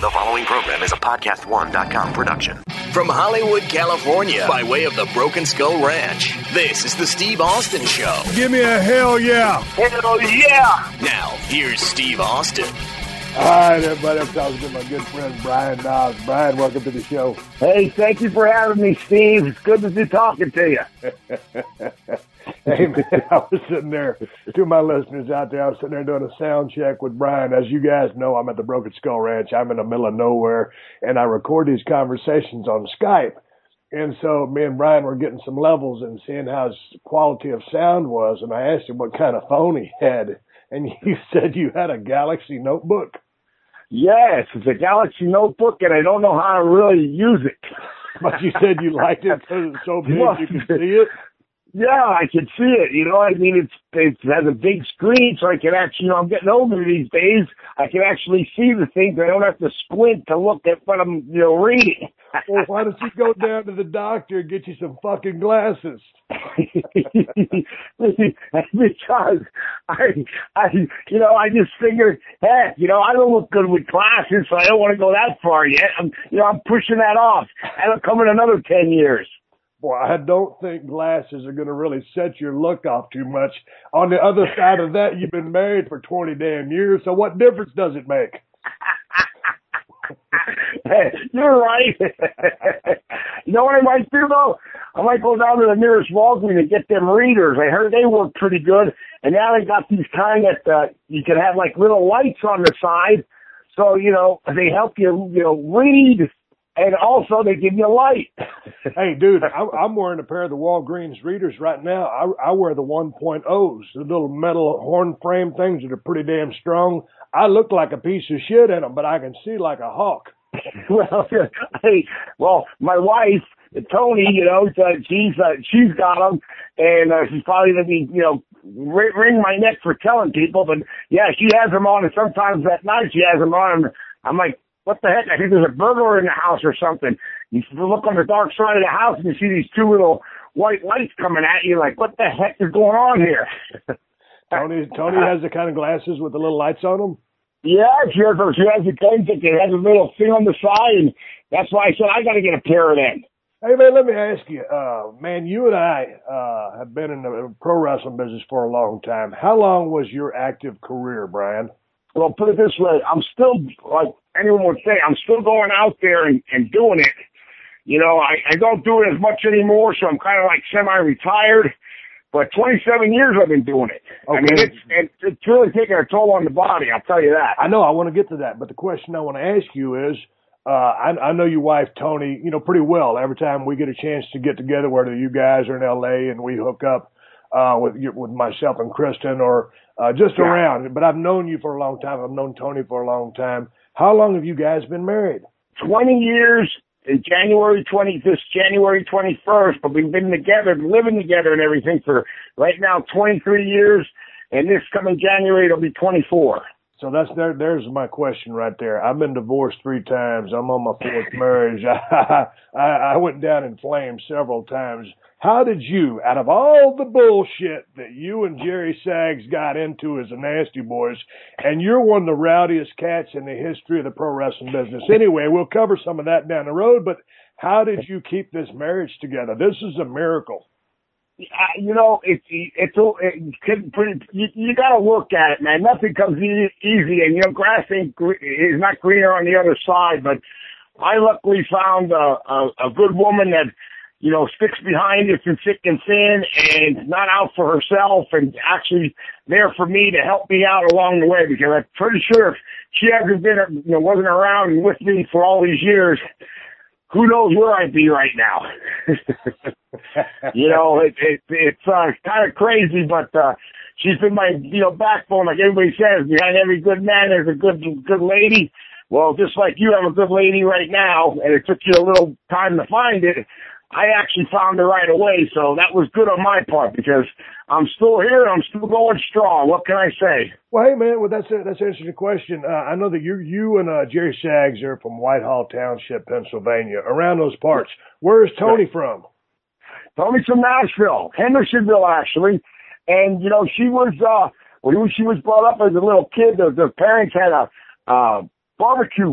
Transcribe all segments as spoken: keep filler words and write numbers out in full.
The following program is a podcast one dot com production. From Hollywood, California, by way of the Broken Skull Ranch, this is the Steve Austin Show. Give me a hell yeah. Hell yeah. Now, here's Steve Austin. All right, everybody. I'm talking to my good friend, Brian Knobs. Brian, welcome to the show. Hey, thank you for having me, Steve. It's good to be talking to you. Hey, man, I was sitting there, to my listeners out there, I was sitting there doing a sound check with Brian. As you guys know, I'm at the Broken Skull Ranch. I'm in the middle of nowhere, and I record these conversations on Skype. And so me and Brian were getting some levels and seeing how his quality of sound was, and I asked him what kind of phone he had, and you said you had a Galaxy Notebook. Yes, it's a Galaxy Notebook, and I don't know how to really use it. But you said you liked it because it's so big you can see it? Yeah, I can see it. You know, I mean, it's it has a big screen, so I can actually, you know, I'm getting older these days. I can actually see the things. I don't have to squint to look at what I'm, you know, reading. Well, why don't you go down to the doctor and get you some fucking glasses? Because I, I, you know, I just figured, heck, you know, I don't look good with glasses, so I don't want to go that far yet. I'm, you know, I'm pushing that off. That'll come in another ten years. Boy, I don't think glasses are going to really set your look off too much. On the other side of that, you've been married for twenty damn years, so what difference does it make? Hey, you're right. You know what I might do, though? I might go down to the nearest Walgreens and get them readers. I heard they work pretty good, and now they got these kind that uh, you can have, like, little lights on the side, so, you know, they help you, you know, read. And also, they give you light. Hey, dude, I'm, I'm wearing a pair of the Walgreens readers right now. I, I wear the one point ohs, the little metal horn frame things that are pretty damn strong. I look like a piece of shit in them, but I can see like a hawk. Well, hey, well, my wife, Tony, you know, she's uh, she's got them, and uh, she's probably gonna be, you know, wring my neck for telling people. But yeah, she has them on, and sometimes at night she has them on. And I'm like, what the heck? I think there's a burglar in the house or something. You look on the dark side of the house and you see these two little white lights coming at you. Like, what the heck is going on here? Tony, Tony has the kind of glasses with the little lights on them. Yeah, she has, she has the thing that has a little thing on the side, and that's why I said I got to get a pair of them. Hey, man, let me ask you, uh, man, you and I uh, have been in the pro wrestling business for a long time. How long was your active career, Brian? Well, put it this way, I'm still, like anyone would say, I'm still going out there and, and doing it. You know, I, I don't do it as much anymore, so I'm kind of like semi-retired. But twenty-seven years I've been doing it. Okay. I mean, it's, it's it's really taking a toll on the body, I'll tell you that. I know, I want to get to that, but the question I want to ask you is, uh, I, I know your wife, Tony, you know, pretty well. Every time we get a chance to get together, whether you guys are in L A and we hook up, uh, with with myself and Kristen or, uh, just yeah. around. But I've known you for a long time. I've known Tony for a long time. How long have you guys been married? twenty years. In January twentieth, this January twenty-first, but we've been together, living together and everything for right now twenty-three years, and this coming January it'll be twenty-four. So that's there. There's my question right there. I've been divorced three times. I'm on my fourth marriage. I, I, I went down in flames several times. How did you, out of all the bullshit that you and Jerry Sags got into as the Nasty Boys, and you're one of the rowdiest cats in the history of the pro wrestling business. Anyway, we'll cover some of that down the road, but how did you keep this marriage together? This is a miracle. Uh, you know, it's it's it could pretty, you, you got to look at it, man. Nothing comes easy, easy, and you know, grass ain't is not greener on the other side. But I luckily found a, a, a good woman that, you know, sticks behind us in thick and thin, and not out for herself, and actually there for me to help me out along the way. Because I'm pretty sure if she hasn't been, you know, wasn't around with me for all these years, who knows where I'd be right now. You know, it, it, it's uh, kind of crazy, but uh, she's been my, you know, backbone. Like everybody says, behind every good man there's a good good lady. Well, just like you have a good lady right now, and it took you a little time to find it, I actually found her right away, so that was good on my part because I'm still here and I'm still going strong. What can I say? Well, hey, man, well, that's a, that's answering the question. Uh, I know that you you and uh, Jerry Sags are from Whitehall Township, Pennsylvania, around those parts. Where is Tony from? Tony's from Nashville, Hendersonville, actually. And, you know, she was, uh, when she was brought up as a little kid, the, the parents had a uh, barbecue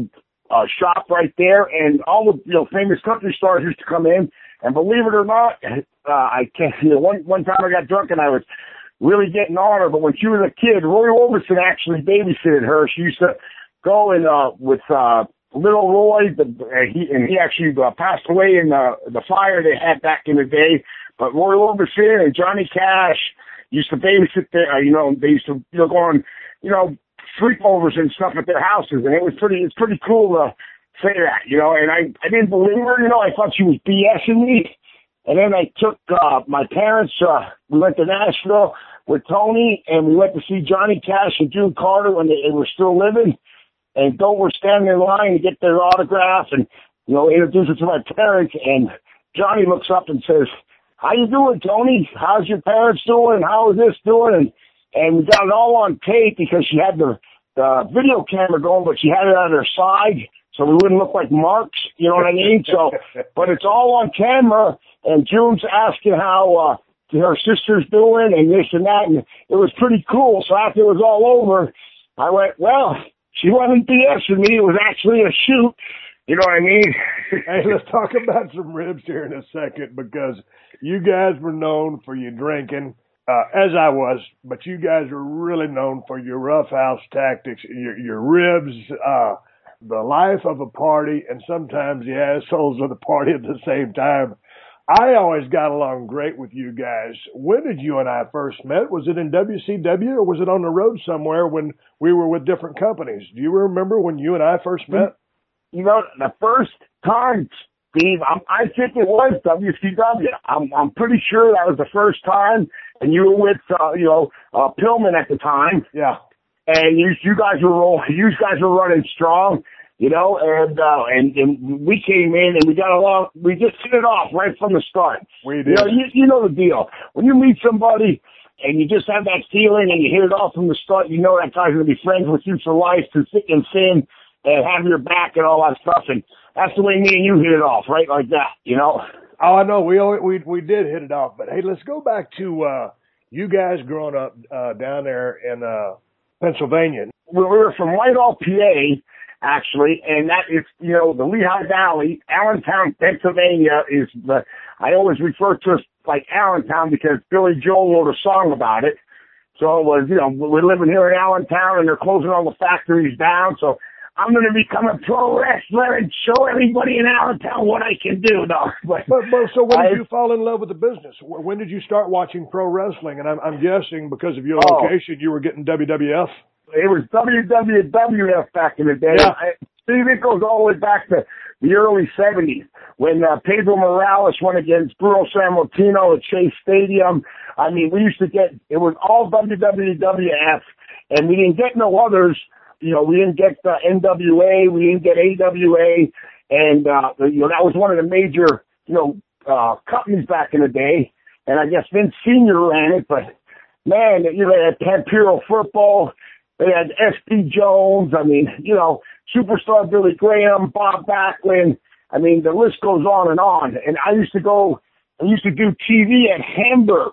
uh, shop right there, and all the, you know, famous country stars used to come in. And believe it or not, uh, I can't, you know, one, one time I got drunk and I was really getting on her, but when she was a kid, Roy Orbison actually babysitted her. She used to go in, uh, with, uh, little Roy, the, uh, he, and he actually uh, passed away in the, the fire they had back in the day. But Roy Orbison and Johnny Cash used to babysit there, uh, you know, they used to, you know, go on, you know, sleepovers and stuff at their houses. And it was pretty, it's pretty cool to say that, you know, and I, I didn't believe her, you know, I thought she was BSing me. And then I took, uh, my parents, uh, we went to Nashville with Tony, and we went to see Johnny Cash and June Carter when they, they were still living. And Doe were standing in line to get their autograph and, you know, introduce it to my parents. And Johnny looks up and says, "How you doing, Tony? How's your parents doing? How is this doing?" And, and we got it all on tape because she had the, the video camera going, but she had it on her side so we wouldn't look like marks, you know what I mean? So, but it's all on camera, and June's asking how, uh, her sister's doing and this and that, and it was pretty cool. So after it was all over, I went, well, she wasn't BSing me. It was actually a shoot. You know what I mean? Hey, let's talk about some ribs here in a second, because you guys were known for your drinking, uh, as I was, but you guys were really known for your roughhouse tactics, your, your ribs, uh, the life of a party, and sometimes the assholes of the party at the same time. I always got along great with you guys. When did you and I first met? Was it in W C W, or was it on the road somewhere when we were with different companies? Do you remember when you and I first met? You know, the first time, Steve, I'm, I think it was W C W. I'm, I'm pretty sure that was the first time, and you were with, uh, you know, uh, Pillman at the time. Yeah. And you, you guys were rolling, you guys were running strong. You know, and, uh, and, and we came in and we got along, we just hit it off right from the start. We did. You know, you, you know the deal. When you meet somebody and you just have that feeling and you hit it off from the start, you know that guy's going to be friends with you for life, through thick and thin, and have your back and all that stuff. And that's the way me and you hit it off, right like that, you know? Oh, I know. We, always, we, we did hit it off. But hey, let's go back to, uh, you guys growing up, uh, down there in, uh, Pennsylvania. We were from Whitehall, P A, actually, and that is, you know, the Lehigh Valley. Allentown, Pennsylvania is the, I always refer to it like Allentown because Billy Joel wrote a song about it. So it was, you know, we're living here in Allentown and they're closing all the factories down. So I'm going to become a pro wrestler and show everybody in Allentown what I can do. No, but, but, but so when did I, you fall in love with the business? When did you start watching pro wrestling? And I'm, I'm guessing because of your oh, location, you were getting W W F. It was W W F back in the day. Yeah. I, Steve, it goes all the way back to the early seventies when uh, Pedro Morales went against Bruno Sammartino at Chase Stadium. I mean, we used to get, it was all W W F, and we didn't get no others. You know, we didn't get the N W A, we didn't get A W A, and, uh, you know, that was one of the major, you know, uh, companies back in the day. And I guess Vince Senior ran it, but man, you know, they had Pampero Football. They had S P Jones. I mean, you know, Superstar Billy Graham, Bob Backlund. I mean, the list goes on and on. And I used to go, I used to do T V at Hamburg.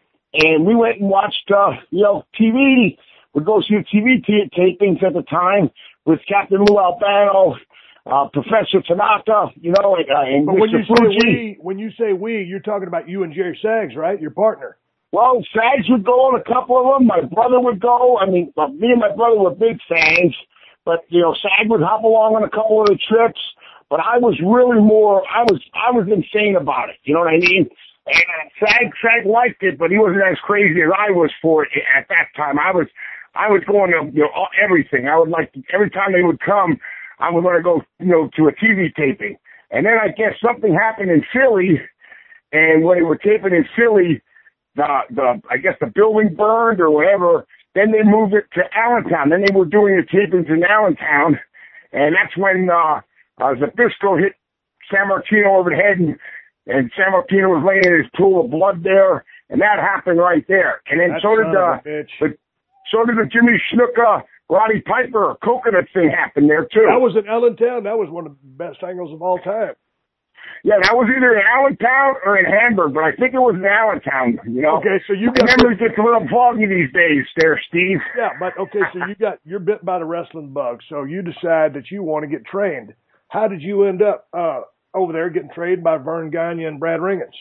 And we went and watched, uh, you know, T V. We'd go see T V t- tapings at the time with Captain Lou Albano, uh, Professor Tanaka, you know, and, uh, and but when Mister you say Fuji. we, when you say we, you're talking about you and Jerry Sags, right? Your partner. Well, Sags would go on a couple of them. My brother would go. I mean, uh, me and my brother were big Sags, but you know, Sag would hop along on a couple of the trips. But I was really more. I was I was insane about it. You know what I mean? And Sag Sag liked it, but he wasn't as crazy as I was for it at that time. I was I was going to you know everything. I would like every time they would come, I was going to go you know to a T V taping. And then I guess something happened in Philly, and when they were taping in Philly. The, the, I guess the building burned or whatever. Then they moved it to Allentown. Then they were doing the tapings in Allentown. And that's when, uh, uh Zbyszko hit Sammartino over the head and, and Sammartino was laying in his pool of blood there. And that happened right there. And then That's so did, uh, the, so did the Jimmy Snuka, Roddy Piper, coconut thing happen there too. That was in Allentown. That was one of the best angles of all time. Yeah, that was either in Allentown or in Hamburg, but I think it was in Allentown, you know. Okay, so you got... My memory gets a little foggy these days there, Steve. Yeah, but okay, so you got, you're bit by the wrestling bug, so you decide that you want to get trained. How did you end up uh, over there getting trained by Vern Gagne and Brad Ringens?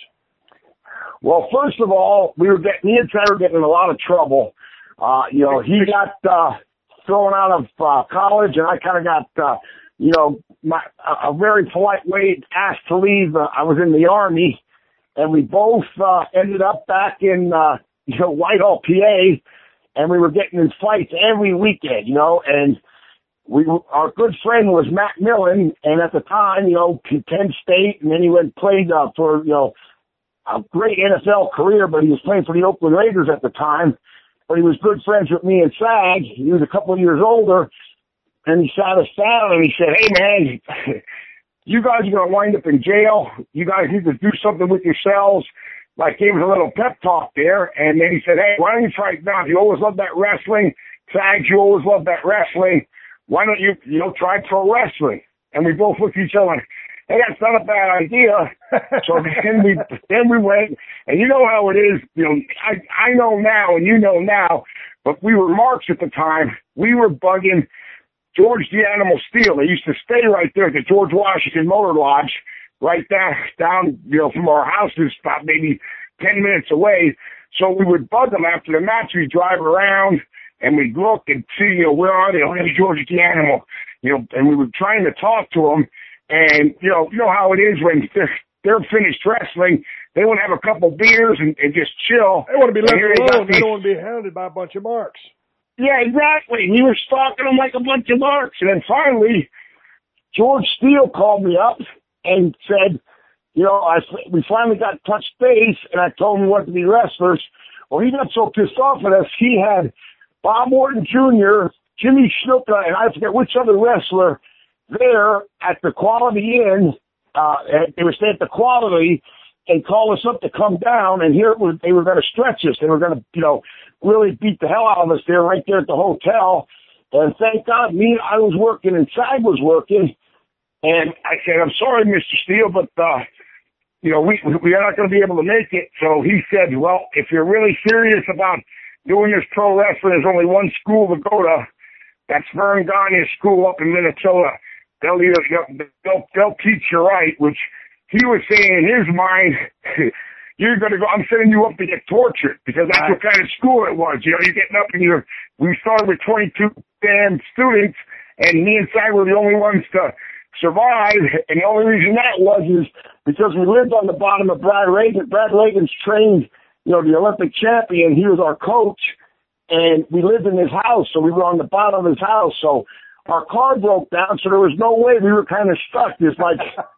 Well, first of all, we were getting, me and Ty were getting in a lot of trouble. Uh, you know, he got uh, thrown out of uh, college, and I kind of got, uh, you know, my, a, a very polite way asked to leave. Uh, I was in the Army, and we both uh, ended up back in, uh, you know, Whitehall, P A, and we were getting in fights every weekend, you know, and we, our good friend was Matt Millen, and at the time, you know, Penn State, and then he went played uh, for, you know, a great N F L career, but he was playing for the Oakland Raiders at the time. But he was good friends with me and Sag. He was a couple of years older, and he sat us down and he said, "Hey man, you guys are going to wind up in jail. You guys need to do something with yourselves." Like, gave us a little pep talk there, and then he said, "Hey, why don't you try it now? You always loved that wrestling. Sag, you always loved that wrestling. Why don't you, you know, try pro wrestling?" And we both looked at each other like, "Hey, that's not a bad idea." So then we then we went, and you know how it is. You know, I I know now, and you know now, but we were marks at the time. We were bugging George the Animal Steele. They used to stay right there at the George Washington Motor Lodge, right down down you know from our houses, about maybe ten minutes away. So we would bug them after the match. We'd drive around and we'd look and see, you know, where are they? Oh, there's George the Animal, you know, and we were trying to talk to them. And, you know, you know how it is when they're, they're finished wrestling, they want to have a couple beers and, and just chill. They want to be left alone. They, they don't want to be hounded by a bunch of marks. Yeah, exactly. We were stalking them like a bunch of marks. And then finally, George Steele called me up and said, you know, I, we finally got touch base, and I told him we wanted to be wrestlers. Well, he got so pissed off at us, he had Bob Orton Junior, Jimmy Snuka, and I forget which other wrestler there at the Quality Inn. Uh, and they were staying at the Quality and called us up to come down, and here it was, they were going to stretch us. They were going to, you know, really beat the hell out of us there, right there at the hotel. And thank God, me, I was working and Sag was working. And I said, "I'm sorry, Mister Steele, but, uh, you know, we, we are not going to be able to make it." So he said, "Well, if you're really serious about doing this pro wrestling, there's only one school to go to. That's Vern Gagne's school up in Minnesota. They'll either, they'll, they'll teach you right," which he was saying in his mind, "You're going to go, I'm sending you up to get tortured," because that's right. What kind of school it was. You know, you're getting up and you're, we started with twenty-two damn students, and me and Sag were the only ones to survive. And the only reason that was is because we lived on the bottom of Brad Reagan. Brad Reagan's trained, you know, the Olympic champion. He was our coach, and we lived in his house, so we were on the bottom of his house. So our car broke down, so there was no way. We were kind of stuck. It's like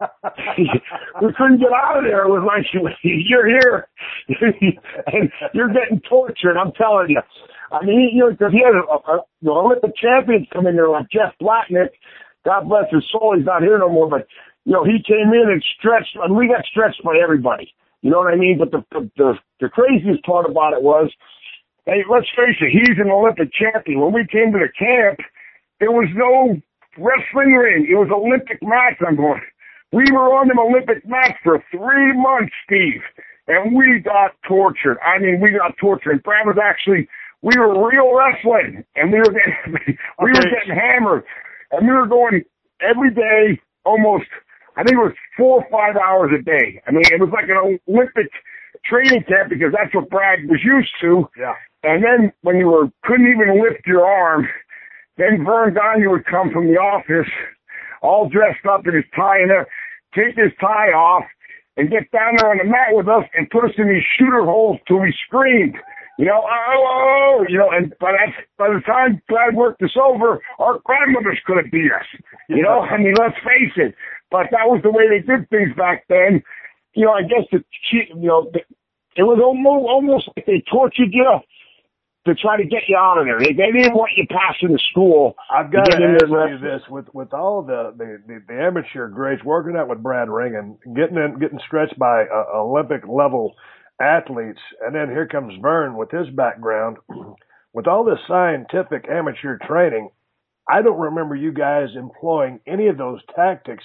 we couldn't get out of there. It was like, "You're here, and you're getting tortured." I'm telling you. I mean, you know, because he had a, a, the Olympic champions come in there like Jeff Blatnick. God bless his soul. He's not here no more. But you know, he came in and stretched, and we got stretched by everybody. You know what I mean? But the the the, the craziest part about it was, hey, let's face it, he's an Olympic champion. When we came to the camp, there was no wrestling ring. It was Olympic mats. I'm going, we were on them Olympic mats for three months, Steve, and we got tortured. I mean, we got tortured. And Brad was actually, we were real wrestling, and we were getting, we were getting hammered, and we were going every day, almost, I think it was four or five hours a day. I mean, it was like an Olympic training camp because that's what Brad was used to. Yeah. And then when you were couldn't even lift your arm, then Vern Gagne would come from the office, all dressed up in his tie and there, take his tie off, and get down there on the mat with us and put us in these shooter holes till we screamed. You know, oh, oh, you know, and by that, by the time Brad worked us over, our grandmothers could have beat us. You know, I mean, let's face it. But that was the way they did things back then. You know, I guess the, you know, it was almost, almost like they tortured you to try to get you out of there. They, they didn't want you passing the school. I've got to, to ask you this: with with all the the, the, the amateur greats working out with Brad Ringen, getting in, getting stretched by uh, Olympic level athletes, and then here comes Vern with his background, with all this scientific amateur training. I don't remember you guys employing any of those tactics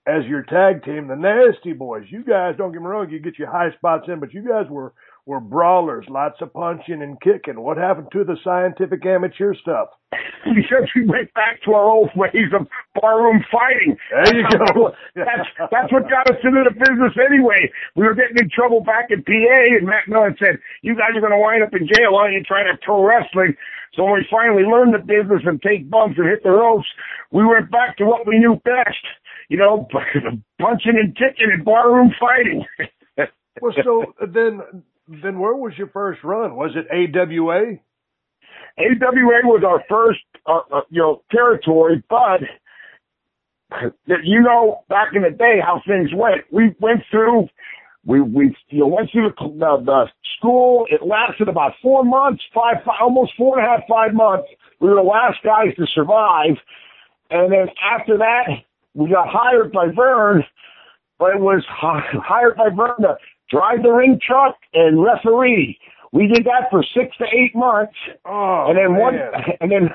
as your tag team, the Nasty Boys. You guys, don't get me wrong, you get your high spots in, but you guys were, were brawlers, lots of punching and kicking. What happened to the scientific amateur stuff? Because we went back to our old ways of barroom fighting. There you go. That's, that's what got us into the business anyway. We were getting in trouble back in P A, and Matt Millen said, you guys are going to wind up in jail. Why don't you try to pro wrestling? So when we finally learned the business and take bumps and hit the ropes, we went back to what we knew best. You know, punching and kicking and barroom fighting. Well, so then, then where was your first run? Was it A W A? A W A was our first, uh, uh, you know, territory, but you know, back in the day, how things went. We went through, we we you know, went through the, the, the school. It lasted about four months, five, five, almost four and a half, five months. We were the last guys to survive, and then after that, we got hired by Vern, but it was hired by Vern to drive the ring truck and referee. We did that for six to eight months. Oh, and then man. one, and then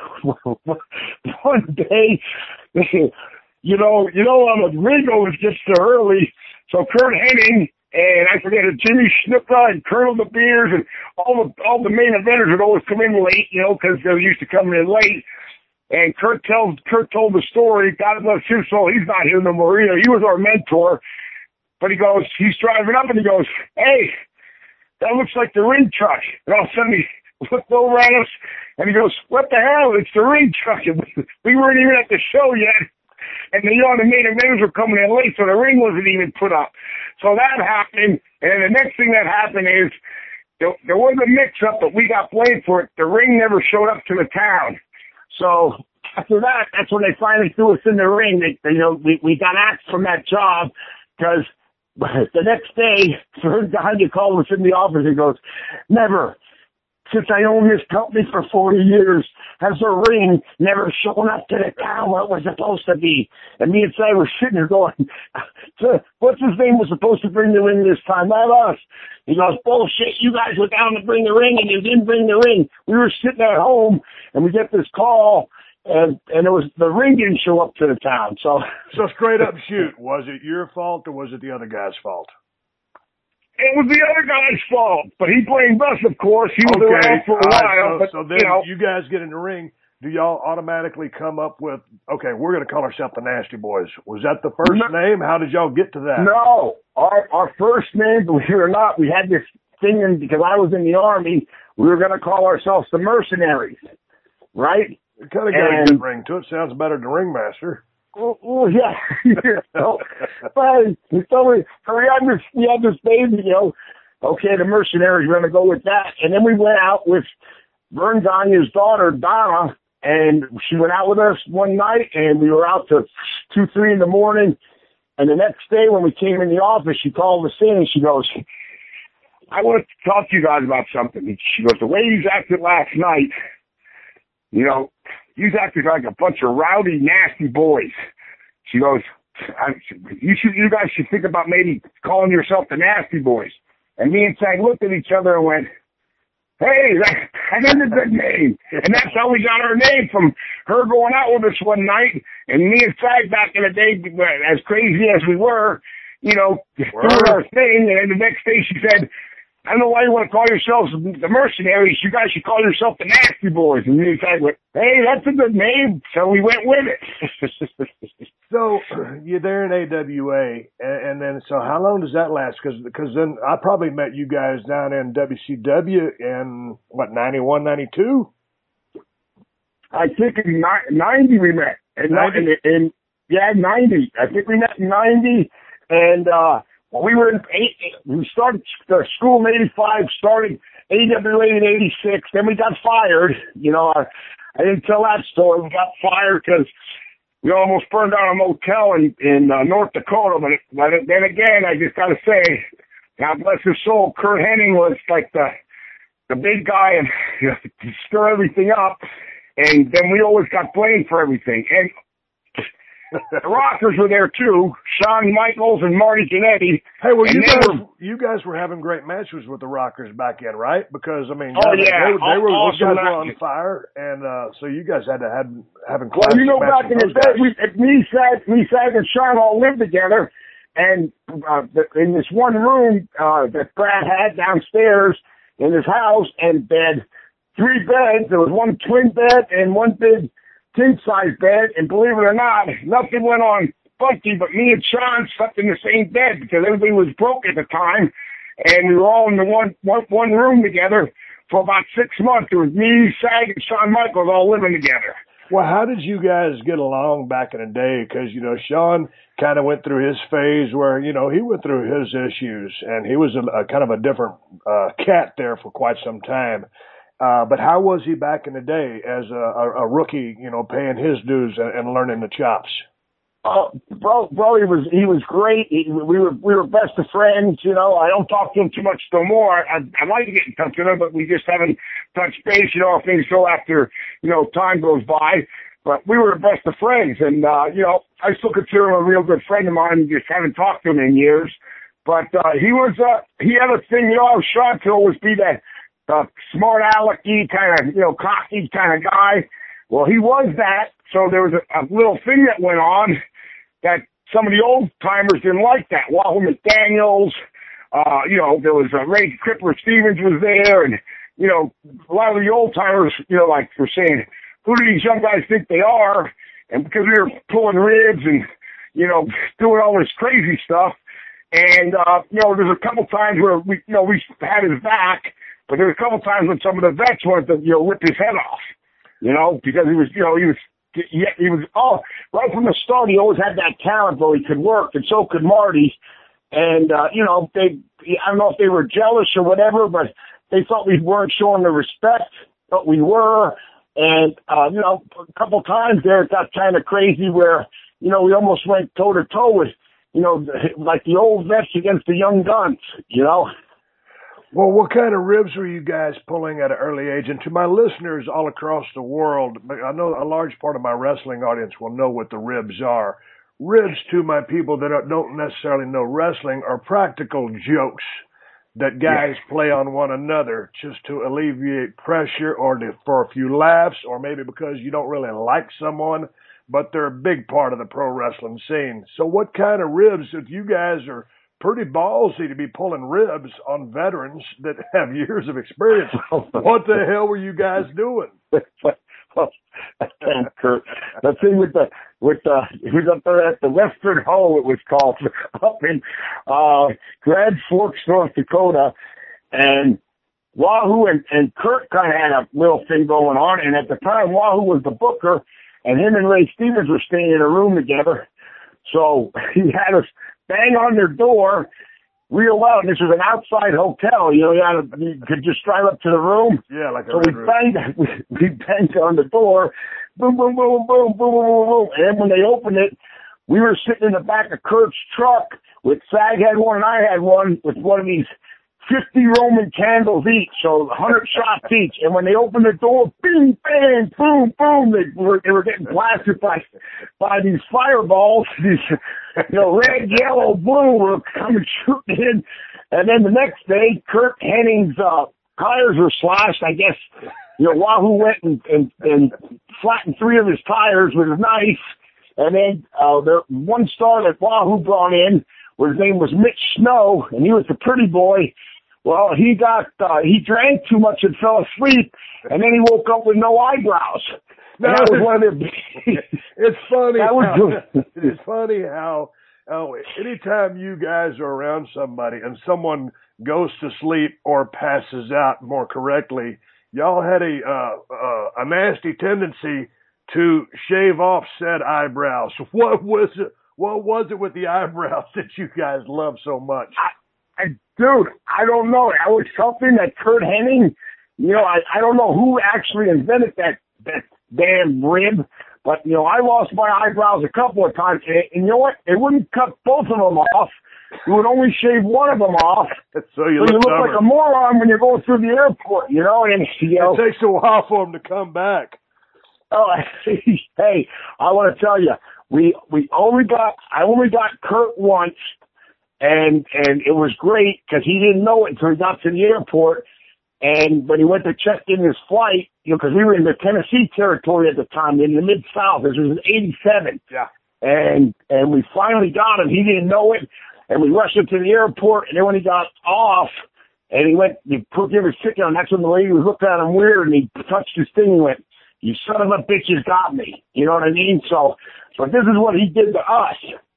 one day, you know, you know, on the Ringo was just too early. So Kurt Hennig and I forget it, Jimmy Snuka and Colonel De Beers and all the, all the main eventers would always come in late, you know, cause they were used to coming in late. And Kurt tells, Kurt told the story, God bless his soul, he's not here no more either. He was our mentor. But he goes, he's driving up and he goes, hey, that looks like the ring truck. And all of a sudden he looked over at us and he goes, what the hell? It's the ring truck. And we weren't even at the show yet. And the, you know, the main eventers were coming in late, so the ring wasn't even put up. So that happened. And then the next thing that happened is there, there was a mix-up, but we got blamed for it. The ring never showed up to the town. So after that, that's when they finally threw us in the ring. They, you know, we, we got axed from that job because the next day, Vern Gagne called us in the office and goes, never, since I own this company for forty years, has the ring never shown up to the town where it was supposed to be. And me and Cy were sitting there going, what's his name was supposed to bring the ring this time? Not us. He goes, bullshit, you guys were down to bring the ring and you didn't bring the ring. We were sitting at home and we get this call and, and it was, the ring didn't show up to the town. So, so straight up shoot, was it your fault or was it the other guy's fault? It was the other guy's fault, but he blamed us, of course. He was okay. around for a while. Right, so, but, so then you know, you guys get in the ring. Do y'all automatically come up with, okay, we're going to call ourselves the Nasty Boys? Was that the first no, name? How did y'all get to that? No. Our, our first name, believe it or not, we had this thing in, because I was in the Army, we were going to call ourselves the Mercenaries, right? It kind of got and, a good ring to it. Sounds better than Ringmaster. Oh, oh yeah. so, but, so, we, so we had this, we had this baby, you know, okay, the Mercenaries, we're going to go with that. And then we went out with Vern Gagne's daughter, Donna, and she went out with us one night, and we were out to two, three in the morning. And the next day when we came in the office, she called us in, and she goes, I want to talk to you guys about something. And she goes, the way you acted last night, you know, you acted like a bunch of rowdy, nasty boys. She goes, I, you should, you guys should think about maybe calling yourself the Nasty Boys. And me and Sag looked at each other and went, hey, that, that is a good name. And that's how we got our name, from her going out with us one night, and me and Sag back in the day, as crazy as we were, you know, doing our thing. And then the next day she said, I don't know why you want to call yourselves the Mercenaries. You guys should call yourself the Nasty Boys. And me and Sag went, hey, that's a good name. So we went with it. So you're there in A W A, and, and then so how long does that last? Because because then I probably met you guys down in W C W in, what, ninety-one, ninety-two? I think in ninety we met. In, in, in, yeah, ninety. I think we met in ninety, and uh, we were in eight, we started the school in eighty-five, started A W A in eighty-six, then we got fired. You know, I, I didn't tell that story. We got fired because we almost burned down a motel in, in uh, North Dakota, but, it, but it, then again, I just gotta say, God bless his soul, Kurt Hennig was like the the big guy and you know, to stir everything up, and then we always got blamed for everything. And the Rockers were there too. Shawn Michaels and Marty Jannetty. Hey, well, you guys, were, you guys were having great matches with the Rockers back in, right? Because I mean, oh guys, yeah, they, they were awesome those guys were matches. on fire, and uh, so you guys had to have having. Well, you know, back in the day, guys. we, me, Sag, me, Sag, and Shawn all lived together, and uh, in this one room uh, that Brad had downstairs in his house, and they had three beds. There was one twin bed and one big king-size bed, and believe it or not, nothing went on funky, but me and Shawn slept in the same bed because everything was broke at the time, and we were all in the one, one, one room together for about six months. It was me, Sag, and Shawn Michaels all living together. Well, how did you guys get along back in the day? Because, you know, Shawn kind of went through his phase where, you know, he went through his issues, and he was a, a kind of a different uh, cat there for quite some time. Uh, but how was he back in the day as a, a, a rookie, you know, paying his dues and, and learning the chops? Oh, bro, bro, he was he was great. He, we were we were best of friends. You know, I don't talk to him too much no more. I I'd like to get in touch with him, but we just haven't touched base. You know, things go after you know time goes by. But we were the best of friends, and uh, you know, I still consider him a real good friend of mine. Just haven't talked to him in years. But uh, he was uh, he had a thing. You know, I was trying to always be that uh, smart alecky kind of you know cocky kind of guy. Well, he was that. So there was a, a little thing that went on that some of the old timers didn't like that. Wahoo McDaniels, uh, you know, there was uh, Ray Crippler Stevens was there, and you know, a lot of the old timers, you know, like were saying, who do these young guys think they are? And because we were pulling ribs and you know doing all this crazy stuff, and uh, you know, there's a couple times where we, you know, we had his back, but there's a couple times when some of the vets wanted to, you know, rip his head off, you know, because he was, you know, he was. Yeah, he was, oh, right from the start, he always had that talent where he could work, and so could Marty. And, uh, you know, they, I don't know if they were jealous or whatever, but they thought we weren't showing the respect, but we were. And, uh, you know, a couple times there, it got kind of crazy where, you know, we almost went toe to toe with, you know, like the old vets against the young guns, you know. Well, what kind of ribs were you guys pulling at an early age? And to my listeners all across the world, I know a large part of my wrestling audience will know what the ribs are. Ribs, to my people that don't necessarily know wrestling, are practical jokes that guys yeah. play on one another just to alleviate pressure or to, for a few laughs, or maybe because you don't really like someone, but they're a big part of the pro wrestling scene. So what kind of ribs, if you guys are pretty ballsy to be pulling ribs on veterans that have years of experience, what the hell were you guys doing? Kurt, the thing with the with the it was up there at the Western Hole, it was called, up in uh Grand Forks, North Dakota, and Wahoo and, and Kurt kind of had a little thing going on, and at the time Wahoo was the booker, and him and Ray Stevens were staying in a room together, so he had us bang on their door real loud. This was an outside hotel, you know, you, had to, you could just drive up to the room. Yeah, like a So we banged, we, we banged on the door, boom, boom, boom, boom, boom, boom, boom, boom. And when they opened it, we were sitting in the back of Kurt's truck with Sag had one and I had one with one of these fifty Roman candles each, so one hundred shots each. And when they opened the door, bing, bang, boom, boom, they were, they were getting blasted by, by these fireballs, these, you know, red, yellow, blue were coming shooting in. And then the next day, Kurt Henning's, uh, tires were slashed. I guess, you know, Wahoo went and, and, and flattened three of his tires with his knife. And then, uh, the one star that Wahoo brought in, his name was Mitch Snow, and he was the pretty boy. Well, he got, uh, he drank too much and fell asleep, and then he woke up with no eyebrows. No, that was one of the, it's funny. That was how, it's funny how, oh, anytime you guys are around somebody and someone goes to sleep or passes out, more correctly, y'all had a, uh, uh, a nasty tendency to shave off said eyebrows. What was it? What was it with the eyebrows that you guys love so much? I, I, dude, I don't know. That was something that Kurt Hennig, you know, I, I don't know who actually invented that, that damn rib, but, you know, I lost my eyebrows a couple of times, and, and you know what? It wouldn't cut both of them off. You would only shave one of them off. So you so look, you look like a moron when you're going through the airport, you know? And, you know, it takes a while for them to come back. Oh, hey, I want to tell you, We we only got I only got Kurt once, and and it was great because he didn't know it until he got to the airport. And when he went to check in his flight, you know, because we were in the Tennessee territory at the time, in the Mid-South. This was in eighty-seven. Yeah. And and we finally got him. He didn't know it. And we rushed him to the airport. And then when he got off, and he went, he put him his ticket on, that's when the lady was looking at him weird, and he touched his thing and went, "You son of a bitch, you got me." You know what I mean? So, so this is what he did to us.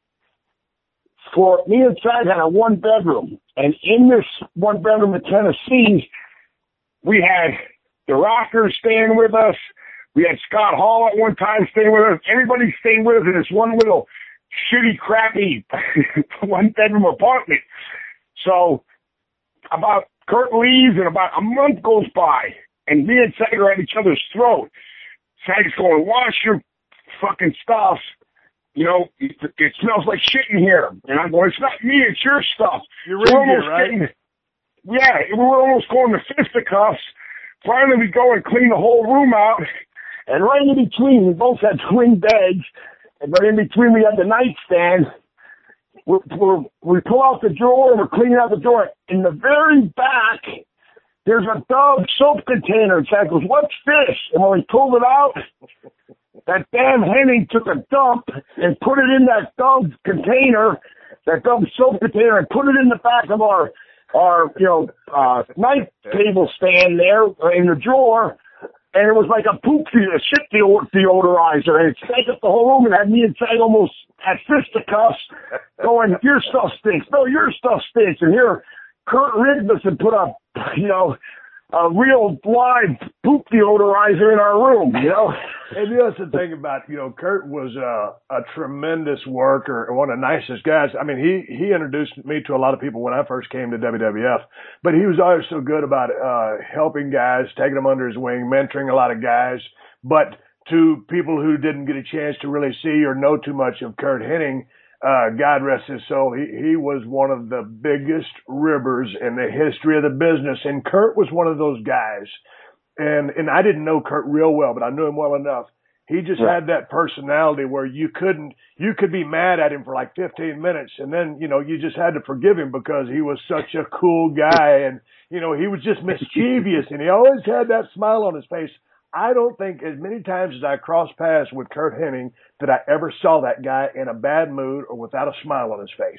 For me and Chad had a one bedroom. And in this one bedroom in Tennessee, we had the Rockers staying with us. We had Scott Hall at one time staying with us. Everybody staying with us in this one little shitty, crappy one-bedroom apartment. So about Kurt leaves and about a month goes by, and me and Sager at each other's throat. Sager's going, "Wash your fucking stuff. You know, it, it smells like shit in here." And I'm going, "It's not me, it's your stuff." You're so almost right? Getting, yeah, we were almost going to fisticuffs. Finally, we go and clean the whole room out. And right in between, we both had twin beds. But in between, we had the nightstand. We're, we're, we pull out the drawer, and we're cleaning out the drawer. In the very back, there's a Dove soap container. And Chad goes, "What's this?" And when we pulled it out, that damn Henning took a dump and put it in that Dove container, that Dove soap container, and put it in the back of our, our you know, uh, night table stand there in the drawer. And it was like a poop, a shit deodorizer, and it stank up the whole room, and had me and Chad almost at fisticuffs going, "Your stuff stinks. No, your stuff stinks." And here, Kurt rigged us and put a, you know, a real live poop deodorizer in our room, you know. And that's the thing about, you know, Kurt was a, a tremendous worker and one of the nicest guys. I mean, he, he introduced me to a lot of people when I first came to W W F, but he was always so good about uh, helping guys, taking them under his wing, mentoring a lot of guys. But to people who didn't get a chance to really see or know too much of Kurt Hennig, uh, God rest his soul, he, he was one of the biggest ribbers in the history of the business. And Kurt was one of those guys. And, and I didn't know Kurt real well, but I knew him well enough. He just yeah. had that personality where you couldn't, you could be mad at him for like fifteen minutes. And then, you know, you just had to forgive him because he was such a cool guy. And, you know, he was just mischievous and he always had that smile on his face. I don't think as many times as I crossed paths with Kurt Hennig that I ever saw that guy in a bad mood or without a smile on his face.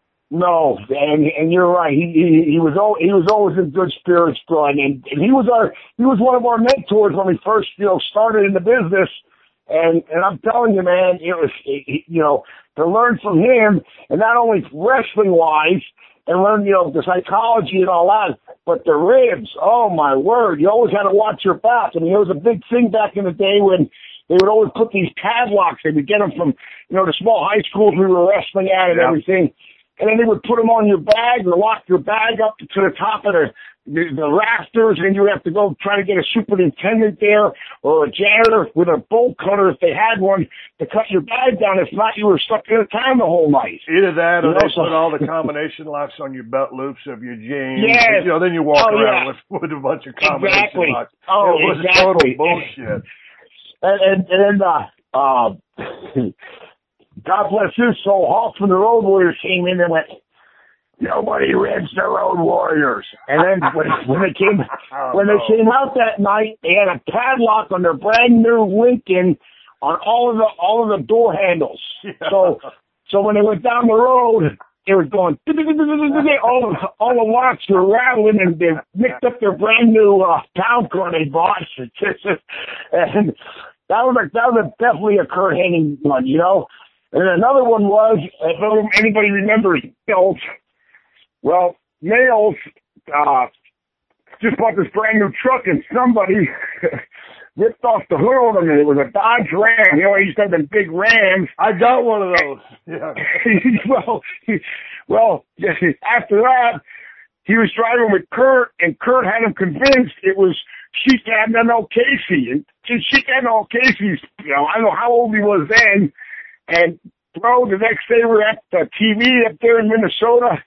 No, and and you're right. He he, he was al- he was always in good spirits, Brian, and, and he was our he was one of our mentors when we first you know started in the business. And and I'm telling you, man, it was it, you know to learn from him, and not only wrestling wise, and learn you know the psychology and all that, but the ribs. Oh my word! You always had to watch your back. I mean, it was a big thing back in the day when they would always put these padlocks. They would get them from you know the small high schools we were wrestling at and yeah. everything. And then they would put them on your bag or lock your bag up to the top of the, the, the rafters, and you would have to go try to get a superintendent there or a janitor with a bolt cutter if they had one to cut your bag down. If not, you were stuck in a town the whole night. Either that or you know, they so, put all the combination locks on your belt loops of your jeans. Yes. You know, then you walk oh, around yeah. with, with a bunch of combination exactly. locks. Oh, it was exactly. total bullshit. And, and, and then, uh, uh, God bless his soul, Hawk from the Road Warriors came in and went, "Nobody rents the Road Warriors." And then when, when they came oh, when no. they came out that night, they had a padlock on their brand new Lincoln on all of the all of the door handles. Yeah. So so when they went down the road, it was going all the all the locks were rattling, and they mixed up their brand new uh, pound car they bought. And that was a, that was a, definitely a Kurt Hennig one, you know. And another one was, if anybody remembers Nails, well, Nails uh, just bought this brand new truck, and somebody ripped off the hood on it. It was a Dodge Ram. You know, he used to have them big Rams. I got one of those. Yeah. well, he, well, after that, he was driving with Kurt, and Kurt had him convinced it was Sheik Abdel Casey. And Sheik Abdel Casey's, you know, I don't know how old he was then. And bro, the next day we're at the T V up there in Minnesota,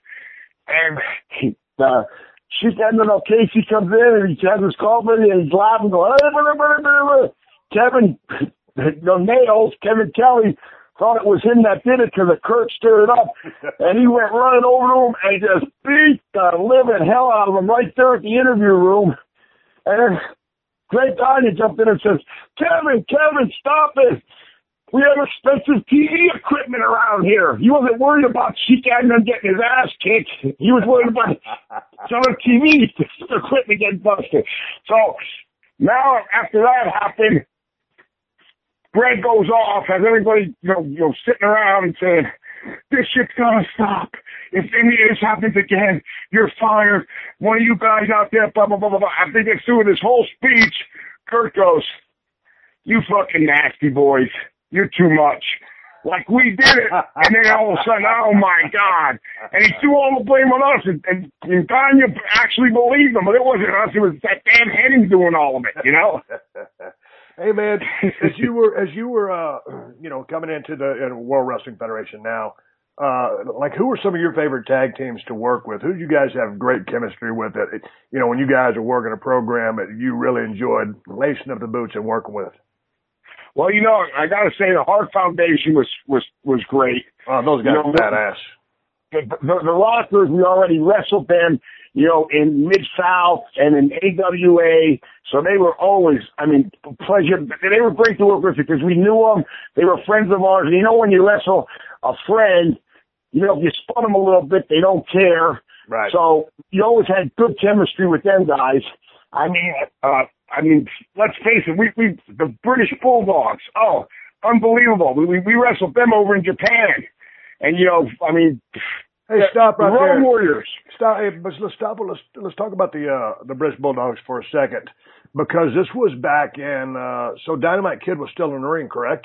and uh, Sheik Abdel Casey comes in and he has his coffee and he's laughing, going, hey, blah, blah, blah, blah. Kevin, no Nails, Kevin Kelly thought it was him that did it because the Kurt stirred it up, and he went running over to him and just beat the living hell out of him right there at the interview room. And then Greg Gagne jumped in and says, Kevin, Kevin, stop it. We have expensive T V equipment around here. He wasn't worried about Sheik Adnan getting his ass kicked. He was worried about some of the T V equipment getting busted. So now after that happened, Greg goes off, has everybody, you know, you know, sitting around and saying, this shit's gonna stop. If any of this happens again, you're fired. One of you guys out there, blah, blah, blah, blah, blah. After he gets through with his whole speech, Kurt goes, you fucking nasty boys. You're too much. Like, we did it. And then all of a sudden, oh, my God. And he threw all the blame on us. And, and, and Gagne actually believed him, but it wasn't us. It was that damn Hennig doing all of it, you know? Hey, man, as you were, as you were, uh, you know, coming into the uh, World Wrestling Federation now, uh, like, who were some of your favorite tag teams to work with? Who did you guys have great chemistry with? That, you know, when you guys are working a program that you really enjoyed lacing up the boots and working with? Well, you know, I got to say the Hart Foundation was was was great. Oh, those guys you know, are badass. The, the, the Rockers, we already wrestled them, you know, in Mid-South and in A W A. So they were always, I mean, pleasure. They were great to work with because we knew them. They were friends of ours. And you know, when you wrestle a friend, you know, if you spun them a little bit, they don't care. Right. So you always had good chemistry with them guys. I mean, uh, I mean, let's face it, we, we, the British Bulldogs, oh, unbelievable. We, we, we wrestled them over in Japan. And, you know, I mean, hey, stop right the there. Road Warriors. Stop, hey, but let's stop, let's, let's talk about the, uh, the British Bulldogs for a second, because this was back in, uh, so Dynamite Kid was still in the ring, correct?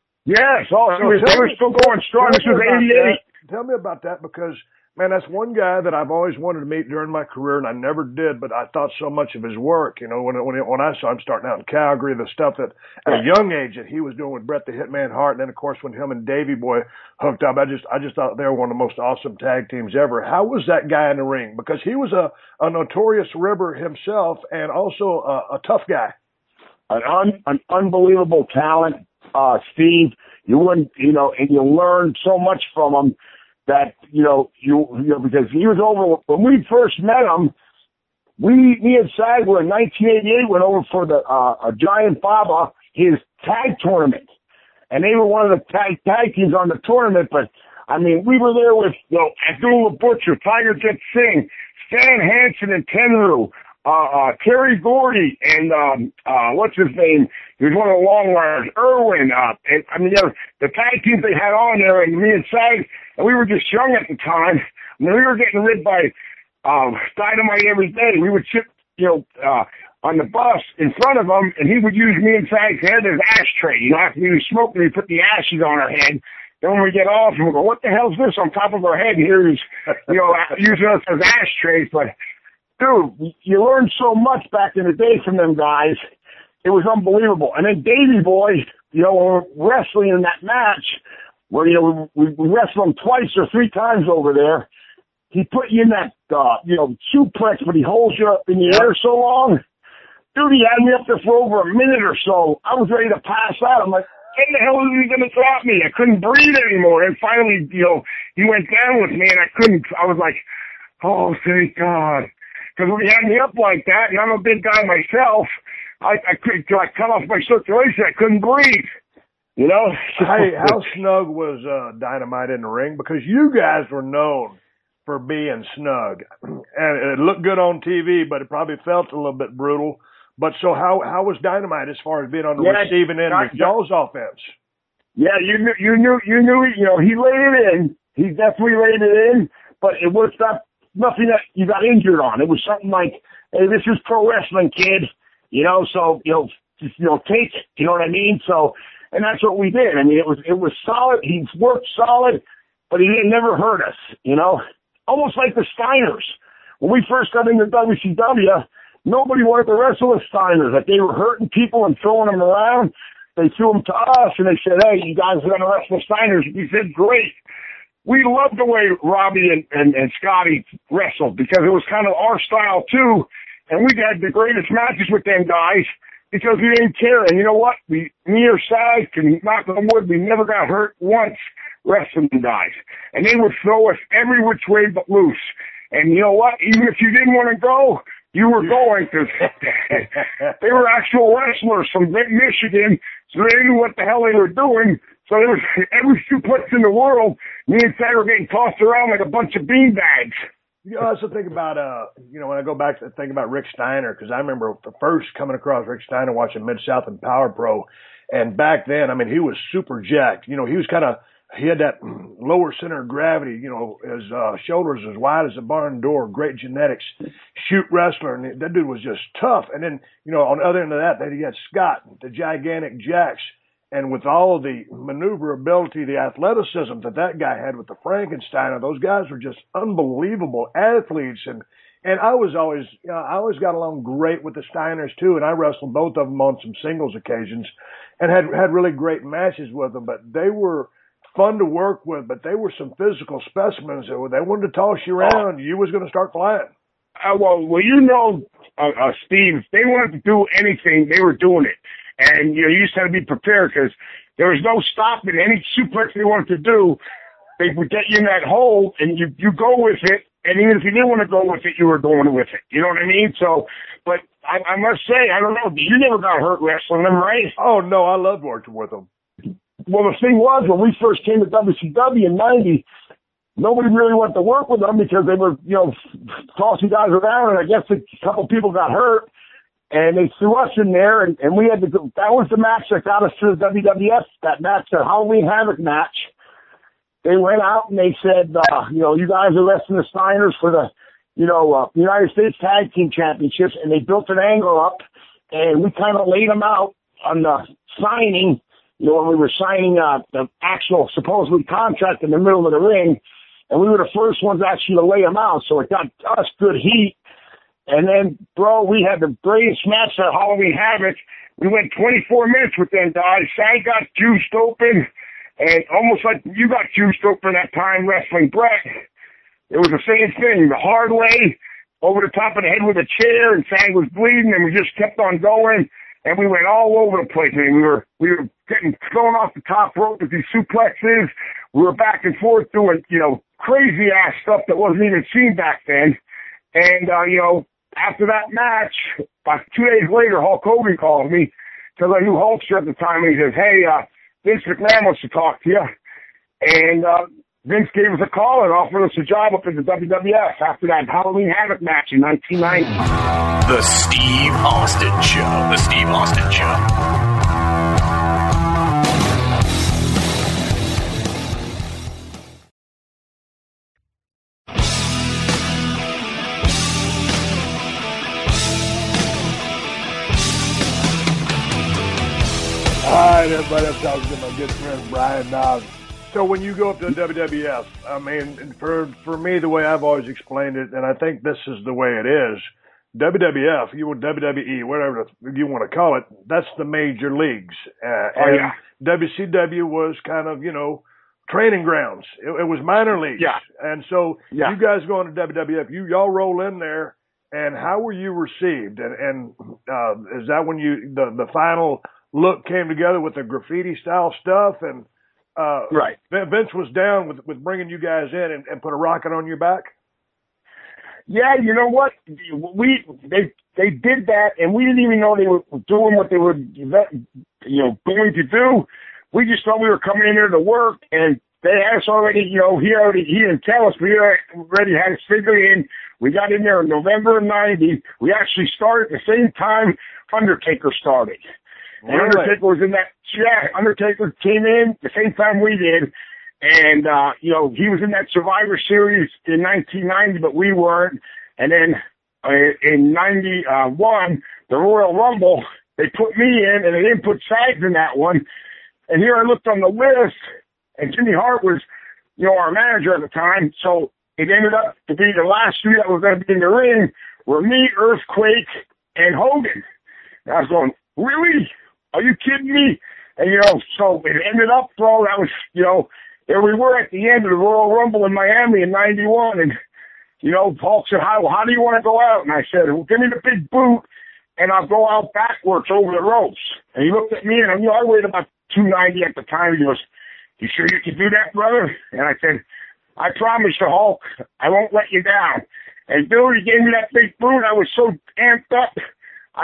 Yes. Oh, so they were, they were still going strong. This was eighty-eight. That. Tell me about that, because, man, that's one guy that I've always wanted to meet during my career, and I never did, but I thought so much of his work. You know, when when, when I saw him starting out in Calgary, the stuff that at a young age that he was doing with Bret the Hitman Hart, and then, of course, when him and Davey Boy hooked up, I just I just thought they were one of the most awesome tag teams ever. How was that guy in the ring? Because he was a, a notorious ribber himself and also a, a tough guy. An, un, an unbelievable talent, uh, Steve. You wouldn't, you know, and you learned so much from him. That, you know, you, you know, because he was over, when we first met him, we, me and Sag were in nineteen eighty-eight, went over for the, uh, a Giant Baba, his tag tournament. And they were one of the tag, tag teams on the tournament, but, I mean, we were there with, you know, Abdullah Butcher, Tiger Jet Singh, Stan Hansen and Tenryu, uh, uh, Terry Gordy, and, um, uh, what's his name? He was one of the long runners, Irwin, uh, and, I mean, you know, the tag teams they had on there, and me and Sag, and we were just young at the time. I mean, we were getting rid by, um, Dynamite every day. We would sit, you know, uh, on the bus in front of him, and he would use me and Sag's head as ashtray. You know, after we were smoking, we put the ashes on our head. Then when we get off, we go, what the hell's this on top of our head here? He's, you know, using us as ashtrays. But, dude, you learned so much back in the day from them guys. It was unbelievable. And then Davey Boy, you know, wrestling in that match, where, you know, we, we wrestled him twice or three times over there. He put you in that, uh, you know, suplex, but he holds you up in the air so long. Dude, he had me up there for over a minute or so. I was ready to pass out. I'm like, when the hell is he going to drop me? I couldn't breathe anymore. And finally, you know, he went down with me, and I couldn't, I was like, oh, thank God. Because when he had me up like that, and I'm a big guy myself, I, I couldn't, I cut off my circulation. I couldn't breathe. You know? Hey, how snug was uh, Dynamite in the ring? Because you guys were known for being snug. And it looked good on T V, but it probably felt a little bit brutal. But so how how was Dynamite as far as being on the yeah, receiving end of y'all's offense? Yeah, you knew, you knew, you knew, you know, he laid it in. He definitely laid it in, but it was not nothing that you got injured on. It was something like, hey, this is pro wrestling, kid. You know, so, you know, just, you know, take it. You know what I mean? So, and that's what we did. I mean, it was, it was solid. He worked solid, but he didn't never hurt us, you know? Almost like the Steiners. When we first got into W C W, nobody wanted to wrestle the Steiners. Like, they were hurting people and throwing them around. They threw them to us, and they said, hey, you guys are going to wrestle the Steiners. We said, great. We loved the way Robbie and, and, and Scotty wrestled because it was kind of our style, too. And we had the greatest matches with them guys. because we didn't care. And you know what? We, me or Sag, can knock on wood, we never got hurt once wrestling guys. And they would throw us every which way but loose. And you know what? Even if you didn't want to go, you were going, because they were actual wrestlers from Michigan, so they knew what the hell they were doing. So there was every suplex in the world, me and Sag were getting tossed around like a bunch of beanbags. You know, I also think about, uh, you know, when I go back to think about Rick Steiner, because I remember the first coming across Rick Steiner watching Mid-South and Power Pro. And back then, I mean, he was super jacked. You know, he was kind of, he had that lower center of gravity, you know, his uh, shoulders as wide as a barn door, great genetics, shoot wrestler. And that dude was just tough. And then, you know, on the other end of that, then you got Scott, the gigantic Jacks. And with all of the maneuverability, the athleticism that that guy had with the Frankensteiner, those guys were just unbelievable athletes. And, and I was always, you know, I always got along great with the Steiners too. And I wrestled both of them on some singles occasions and had, had really great matches with them, but they were fun to work with, but they were some physical specimens. They wanted to toss you around. You was going to start flying. Uh, well, well, you know, uh, uh, Steve, if they wanted to do anything, they were doing it. And, you know, you just had to be prepared, because there was no stopping any suplex they wanted to do. They would get you in that hole, and you, you go with it. And even if you didn't want to go with it, you were going with it. You know what I mean? So, but I, I must say, I don't know, you never got hurt wrestling them, right? Oh, no, I loved working with them. Well, the thing was, when we first came to W C W in ninety, nobody really wanted to work with them because they were, you know, tossing guys around, and I guess a couple people got hurt. And they threw us in there, and, and we had to go. That was the match that got us to the W W F, that match, the Halloween Havoc match. They went out and they said, uh, you know, you guys are wrestling the Steiners for the, you know, uh, United States Tag Team Championships, and they built an angle up, and we kind of laid them out on the signing, you know, when we were signing uh, the actual supposedly contract in the middle of the ring, and we were the first ones actually to lay them out, so it got us good heat. And then, bro, we had the greatest match at Halloween Havoc. We went twenty-four minutes with them guys. Sag got juiced open, and almost like you got juiced open that time wrestling Brett. It was the same thing, the hard way, over the top of the head with a chair, and Sag was bleeding, and we just kept on going, and we went all over the place. I mean, we were we were getting thrown off the top rope with these suplexes. We were back and forth doing, you know, crazy ass stuff that wasn't even seen back then. And uh, you know. After that match, about two days later, Hulk Hogan called me, because I knew Hulkster at the time, and he says, hey, uh, Vince McMahon wants to talk to you. And uh, Vince gave us a call and offered us a job up in the W W F after that Halloween Havoc match in nineteen ninety. The Steve Austin Show. The Steve Austin Show. All right, everybody, I'm talking to my good friend Brian Knobbs. So when you go up to the W W F, I mean, for for me, the way I've always explained it, and I think this is the way it is, W W F, you want W W E, whatever you want to call it, that's the major leagues. Uh, oh, and yeah. W C W was kind of, you know, training grounds. It, it was minor leagues. Yeah. And so yeah. you guys going to W W F, you y'all roll in there, and how were you received? And, and uh, is that when you the the final look came together with the graffiti style stuff, and uh, right. Vince was down with, with bringing you guys in and, and put a rocket on your back? Yeah, you know what? We they they did that, and we didn't even know they were doing what they were, you know, going to do. We just thought we were coming in there to work, and they had us already, you know, he already he didn't tell us, but he already had us figured in. We got in there in November of ninety. We actually started at the same time Undertaker started. And really? Undertaker was in that, yeah, Undertaker came in the same time we did. And, uh, you know, he was in that Survivor Series in nineteen ninety, but we weren't. And then uh, in ninety-one, the Royal Rumble, they put me in, and they didn't put Sags in that one. And here I looked on the list, and Jimmy Hart was, you know, our manager at the time. So it ended up to be the last three that was going to be in the ring were me, Earthquake, and Hogan. And I was going, really? Are you kidding me? And, you know, so it ended up, bro, that was, you know, there we were at the end of the Royal Rumble in Miami in ninety-one. And, you know, Paul said, how, how do you want to go out? And I said, well, give me the big boot and I'll go out backwards over the ropes. And he looked at me, and you know, I weighed about two ninety at the time. He goes, "You sure you can do that, brother?" And I said, "I promise you, Hulk, I won't let you down." And Billy gave me that big boot. I was so amped up, I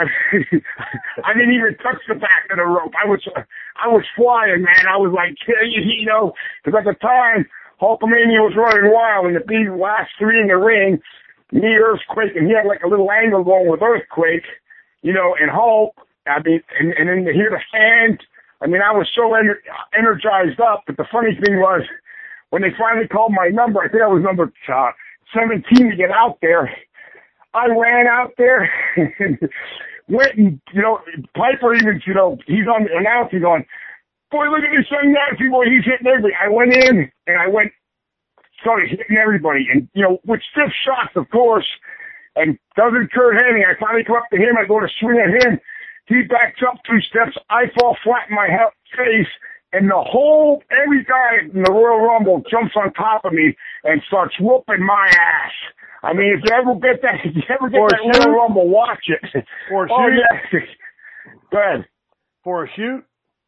I didn't even touch the back of the rope. I was I was flying, man. I was like, you know, because at the time, Hulkamania was running wild, and the big last three in the ring, me, Earthquake, and he had like a little angle going with Earthquake, you know, and Hulk. I mean, and, and then to hear the fans, I mean, I was so ener- energized up. But the funny thing was, when they finally called my number, I think I was number uh, seventeen to get out there. I ran out there and went and, you know, Piper even, you know, he's on the announcing going, "Boy, look at this young Nazi boy, he's hitting everybody." I went in and I went, started hitting everybody, and, you know, with stiff shots, of course, and doesn't Kurt Hennig. I finally come up to him, I go to swing at him. He backs up two steps, I fall flat in my face, and the whole, every guy in the Royal Rumble jumps on top of me and starts whooping my ass. I mean, if you ever get that, if you ever get For that Royal Rumble, watch it. For a oh, shoot? yeah. Go ahead. For a shoot?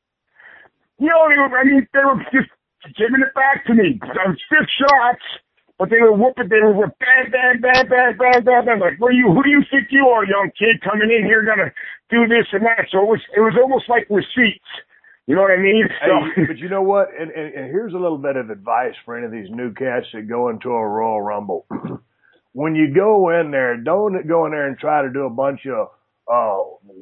You know, they were, I mean, they were just giving it back to me. I was stiff shots, but they were whooping, they were bang, bang, bang, bang, bang, bang, bang. Like, who do you, who do you think you are, young kid, coming in here gonna do this and that? So it was, it was almost like receipts. You know what I mean? So, hey, but you know what? And, and, and here's a little bit of advice for any of these new cats that go into a Royal Rumble. When you go in there, don't go in there and try to do a bunch of uh,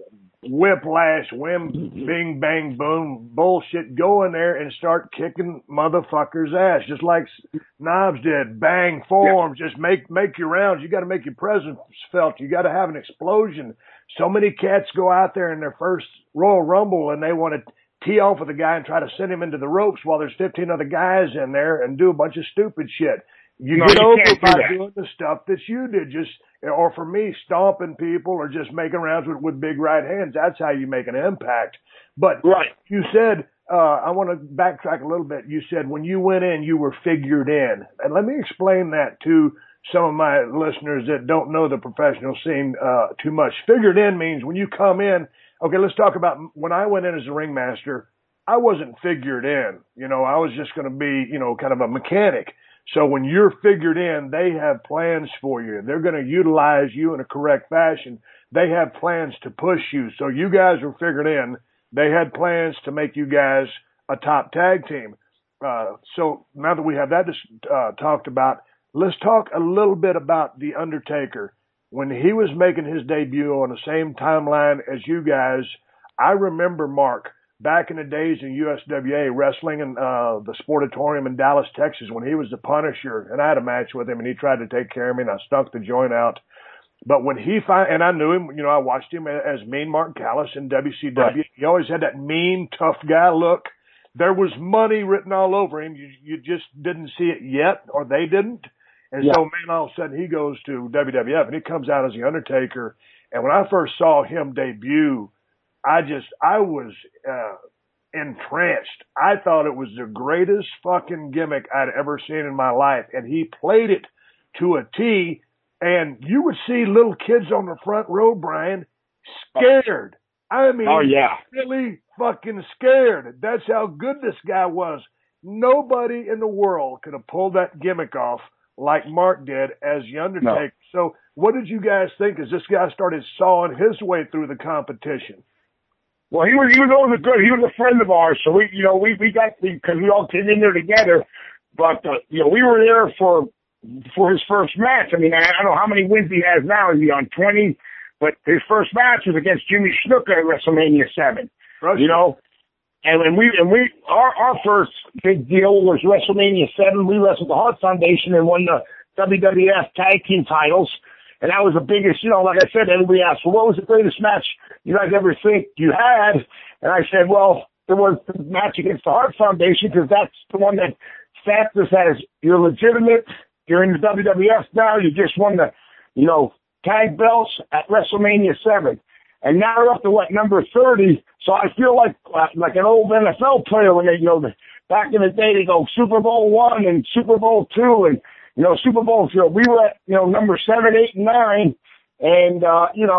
whiplash, whim, bing, bang, boom bullshit. Go in there and start kicking motherfuckers' ass, just like Knobs did. Bang, forearms, yeah. Just make make your rounds. You got to make your presence felt. You got to have an explosion. So many cats go out there in their first Royal Rumble and they want to tee off with a guy and try to send him into the ropes while there's fifteen other guys in there and do a bunch of stupid shit. You no, get you over by do doing the stuff that you did, just, or for me, stomping people or just making rounds with, with big right hands. That's how you make an impact. But right. You said, uh, I want to backtrack a little bit. You said when you went in, you were figured in. And let me explain that to some of my listeners that don't know the professional scene uh, too much. Figured in means when you come in, okay, let's talk about when I went in as a ringmaster, I wasn't figured in. You know, I was just going to be, you know, kind of a mechanic. So when you're figured in, they have plans for you. They're going to utilize you in a correct fashion. They have plans to push you. So you guys were figured in. They had plans to make you guys a top tag team. Uh, so now that we have that uh, talked about, let's talk a little bit about The Undertaker. When he was making his debut on the same timeline as you guys, I remember, Mark, back in the days in U S W A, wrestling in uh, the Sportatorium in Dallas, Texas, when he was the Punisher, and I had a match with him, and he tried to take care of me, and I stunk the joint out. But when he fin- and I knew him, you know, I watched him as Mean Mark Callis in W C W. Right. He always had that mean, tough guy look. There was money written all over him. You, you just didn't see it yet, or they didn't. And yeah. So, man, all of a sudden he goes to W W F, and he comes out as The Undertaker. And when I first saw him debut, I just, I was uh, entranced. I thought it was the greatest fucking gimmick I'd ever seen in my life. And he played it to a T. And you would see little kids on the front row, Brian, scared. I mean, oh, yeah. really fucking scared. That's how good this guy was. Nobody in the world could have pulled that gimmick off like Mark did as The Undertaker. No. So what did you guys think as this guy started sawing his way through the competition? Well, he was, he was always a good, he was a friend of ours. So we, you know, we, we got, because we all came in there together, but, uh, you know, we were there for, for his first match. I mean, I, I don't know how many wins he has now. Is he on twenty? But his first match was against Jimmy Snuka at WrestleMania seven. Russia. You know? And when we, and we, our, our first big deal was WrestleMania seven. We wrestled the Hart Foundation and won the W W F Tag Team titles. And that was the biggest, you know, like I said, everybody asked, well, what was the greatest match you guys ever think you had? And I said, well, there was the match against the Hart Foundation, because that's the one that stamped us as you're legitimate. You're in the W W F now. You just won the, you know, tag belts at WrestleMania seven. And now we're up to, what, number thirty. So I feel like uh, like an old N F L player when they, you know, the, back in the day, they go Super Bowl one and Super Bowl two and, you know, Super Bowl, you know, we were at, you know, number seven, eight, and nine. And, uh, you know,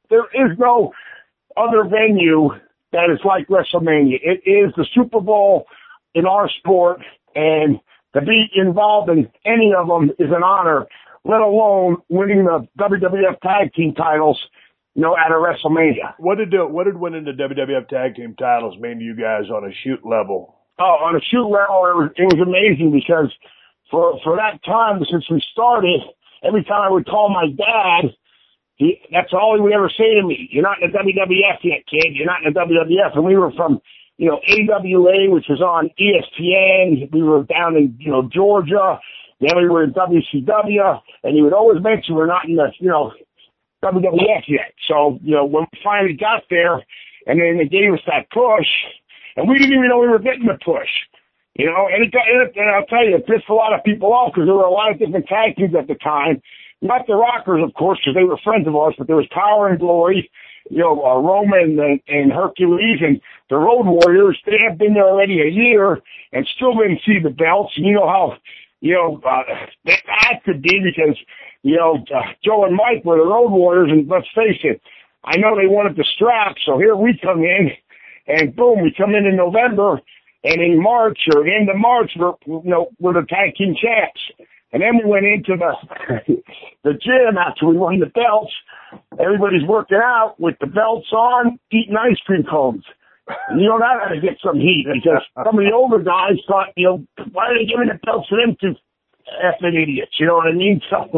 there is no other venue that is like WrestleMania. It is the Super Bowl in our sport, and to be involved in any of them is an honor, let alone winning the W W F Tag Team titles, you know, at a WrestleMania. What did, uh, what did winning the W W F Tag Team titles mean to you guys on a shoot level? Oh, on a shoot level, it was, it was amazing because for, for that time, since we started, every time I would call my dad, he, that's all he would ever say to me. You're not in the W W F yet, kid. You're not in the W W F. And we were from, you know, A W A, which was on E S P N. We were down in, you know, Georgia. Then we were in W C W. And he would always mention we're not in the, you know, W W F yet. So, you know, when we finally got there, and then they gave us that push, and we didn't even know we were getting the push. You know, and, it, and I'll tell you, it pissed a lot of people off because there were a lot of different tag teams at the time. Not the Rockers, of course, because they were friends of ours, but there was Power and Glory, you know, uh, Roman and, and Hercules, and the Road Warriors. They have been there already a year and still didn't see the belts. And you know how, you know, uh, that, that could be because, you know, uh, Joe and Mike were the Road Warriors, and let's face it, I know they wanted the strap, so here we come in, and boom, we come in in November, and in March, or the end of March, we're, you know, we're the tag team champs. And then we went into the the gym after we won the belts. Everybody's working out with the belts on, eating ice cream cones. And you know that had to get some heat because some of the older guys thought, you know, why are they giving the belts to them two effing idiots? You know what I mean? So,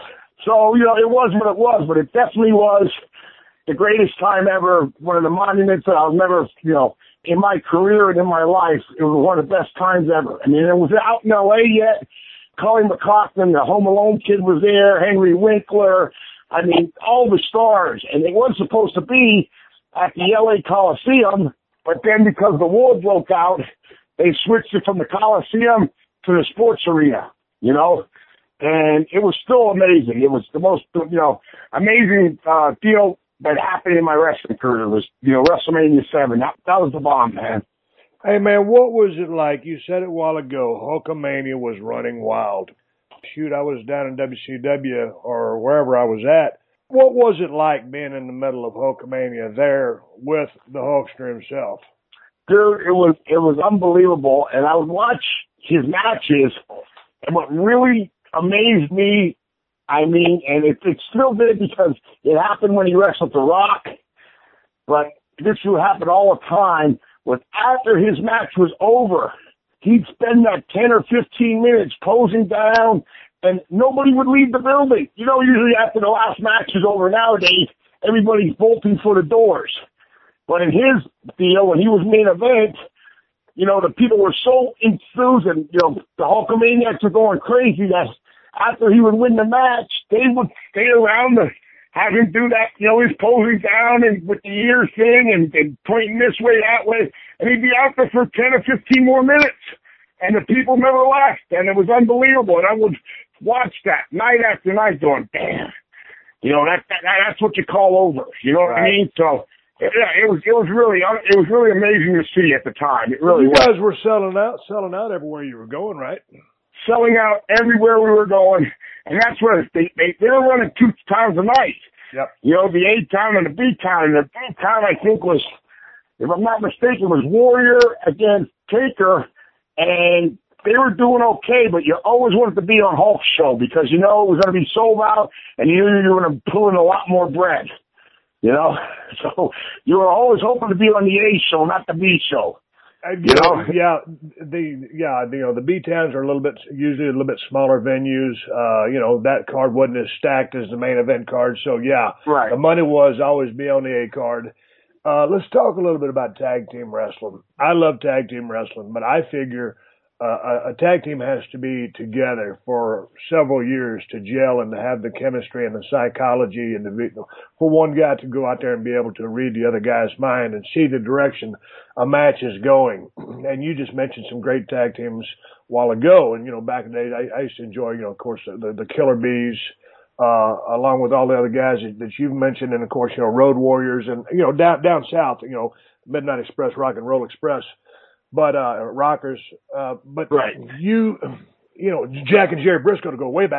so you know, it was what it was, but it definitely was the greatest time ever. One of the monuments that I'll never, you know, in my career and in my life, it was one of the best times ever. I mean, it was out in L A yet. Colin McLaughlin, the Home Alone kid, was there. Henry Winkler. I mean, all the stars. And it was supposed to be at the L A Coliseum, but then because the war broke out, they switched it from the Coliseum to the sports arena, you know? And it was still amazing. It was the most, you know, amazing uh, deal that happened in my wrestling career was, you know, WrestleMania seven. That, that was the bomb, man. Hey, man, what was it like? You said it a while ago, Hulkamania was running wild. Shoot, I was down in W C W or wherever I was at. What was it like being in the middle of Hulkamania there with the Hulkster himself? Dude, it was it was unbelievable. And I would watch his matches, and what really amazed me, I mean, and it, it still did because it happened when he wrestled The Rock, but this would happen all the time, was after his match was over, he'd spend that ten or fifteen minutes posing down, and nobody would leave the building. You know, usually after the last match is over nowadays, everybody's bolting for the doors. But in his deal, when he was main event, you know, the people were so enthused, and, you know, the Hulkamaniacs were going crazy that after he would win the match, they would stay around to have him do that, you know, he's posing down and with the ears thing and, and pointing this way, that way, and he'd be out there for ten or fifteen more minutes. And the people never left, and it was unbelievable. And I would watch that night after night going, damn, you know, that, that that's what you call over. You know what right. I mean? So, yeah, it was it was really it was really amazing to see at the time. It really you was. guys were selling out, selling out everywhere you were going, right? Selling out everywhere we were going, and that's where they they, they were running two times a night. Yep. You know, the A town and the B town. And the B town, I think, was, if I'm not mistaken, was Warrior against Taker. And they were doing okay, but you always wanted to be on Hulk's show because you know it was going to be sold out and you knew you were going to pull in a lot more bread, you know? So you were always hoping to be on the A show, not the B show. Uh, you know, yeah, the, yeah, you know, the B towns are a little bit, usually a little bit smaller venues. Uh, you know, that card wasn't as stacked as the main event card. So yeah, right. The money was always be on the A card. Uh, let's talk a little bit about tag team wrestling. I love tag team wrestling, but I figure uh, a, a tag team has to be together for several years to gel and to have the chemistry and the psychology and the, for one guy to go out there and be able to read the other guy's mind and see the direction a match is going. And you just mentioned some great tag teams a while ago. And, you know, back in the day, I, I used to enjoy, you know, of course, the, the Killer Bees. Uh, along with all the other guys that, that you've mentioned, and of course, you know, Road Warriors, and you know, down down south, you know, Midnight Express, Rock and Roll Express, but uh, Rockers. Uh, but right. you, you know, Jack and Jerry Briscoe to go way back.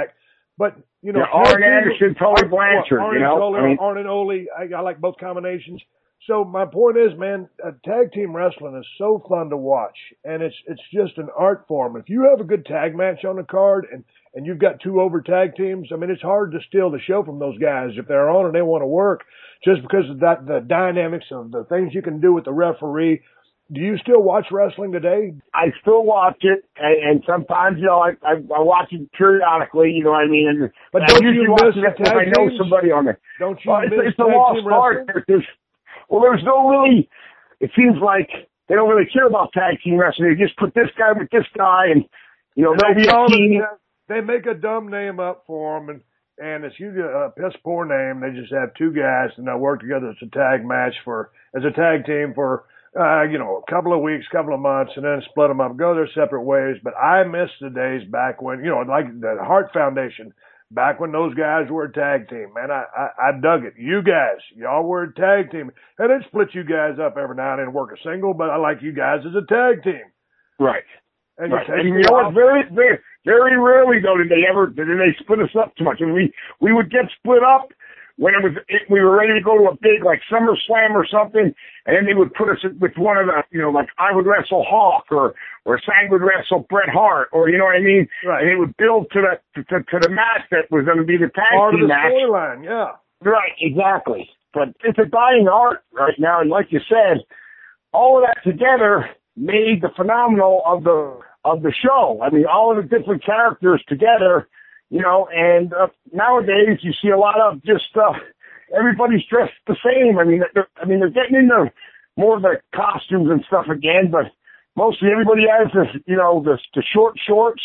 But, you know, yeah, Arn Anderson, Tully Blanchard, Arn, you know. Tully, I mean, Arn and Ole, I, I like both combinations. So my point is, man, uh, tag team wrestling is so fun to watch, and it's it's just an art form. If you have a good tag match on the card and, and you've got two over tag teams, I mean, it's hard to steal the show from those guys if they're on and they want to work, just because of that the dynamics of the things you can do with the referee. Do you still watch wrestling today? I still watch it, and, and sometimes, you know, I, I I watch it periodically. You know what I mean? And but I don't usually you watch miss it the if tag I know teams? somebody on it. Don't you well, miss it's, it's a tag lost team art. wrestling? There's, well, there's no really. It seems like they don't really care about tag team wrestling. They just put this guy with this guy, and you know, they'll be a team. They make a dumb name up for them, and and it's usually a piss poor name. They just have two guys and they work together as a tag match for as a tag team for. Uh, you know, a couple of weeks, couple of months, and then split them up, go their separate ways. But I miss the days back when, you know, like the Hart Foundation, back when those guys were a tag team. Man, I, I, I dug it. You guys, y'all were a tag team. And they'd split you guys up every now and then and work a single, but I like you guys as a tag team. Right. And right. you, and you know what? Very, very, very rarely, though, did they ever, did they split us up too much. I mean, we, we would get split up when it was, it, we were ready to go to a big, like, SummerSlam or something, and then they would put us with one of the, you know, like, I would wrestle Hawk, or, or Sang would wrestle Bret Hart, or, you know what I mean? Right. And it would build to the, to, to the match that was going to be the tag Part team of the match. storyline, yeah. Right, exactly. But it's a dying art right now, and like you said, all of that together made the phenomenal of the, of the show. I mean, all of the different characters together. You know, and uh, nowadays you see a lot of just uh, everybody's dressed the same. I mean, I mean they're getting into more of the costumes and stuff again, but mostly everybody has the, you know, the, the short shorts,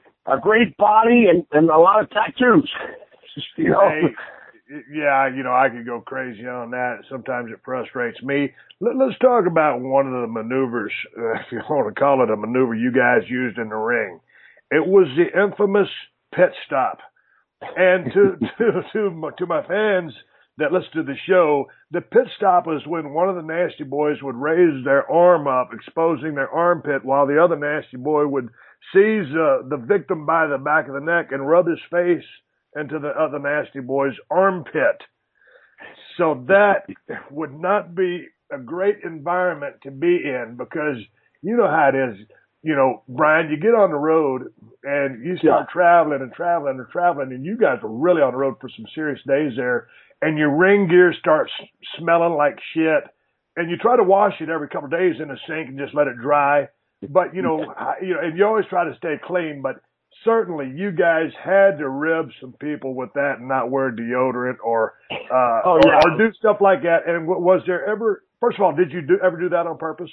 a great body, and, and a lot of tattoos. You know. Hey, yeah, you know, I could go crazy on that. Sometimes it frustrates me. Let, let's talk about one of the maneuvers, uh, if you want to call it a maneuver, you guys used in the ring. It was the infamous pit stop. And to, to, to, my, to my fans that listen to the show, the pit stop is when one of the Nasty Boys would raise their arm up, exposing their armpit, while the other Nasty Boy would seize uh, the victim by the back of the neck and rub his face into the other Nasty Boy's armpit. So that would not be a great environment to be in, because you know how it is. You know, Brian, you get on the road and you start yeah. traveling and traveling and traveling, and you guys were really on the road for some serious days there, and your ring gear starts smelling like shit, and you try to wash it every couple of days in the sink and just let it dry. But, you know, you know, and you always try to stay clean, but certainly you guys had to rib some people with that and not wear deodorant or, uh, oh, or, yeah. or do stuff like that. And was there ever, first of all, did you do, ever do that on purpose?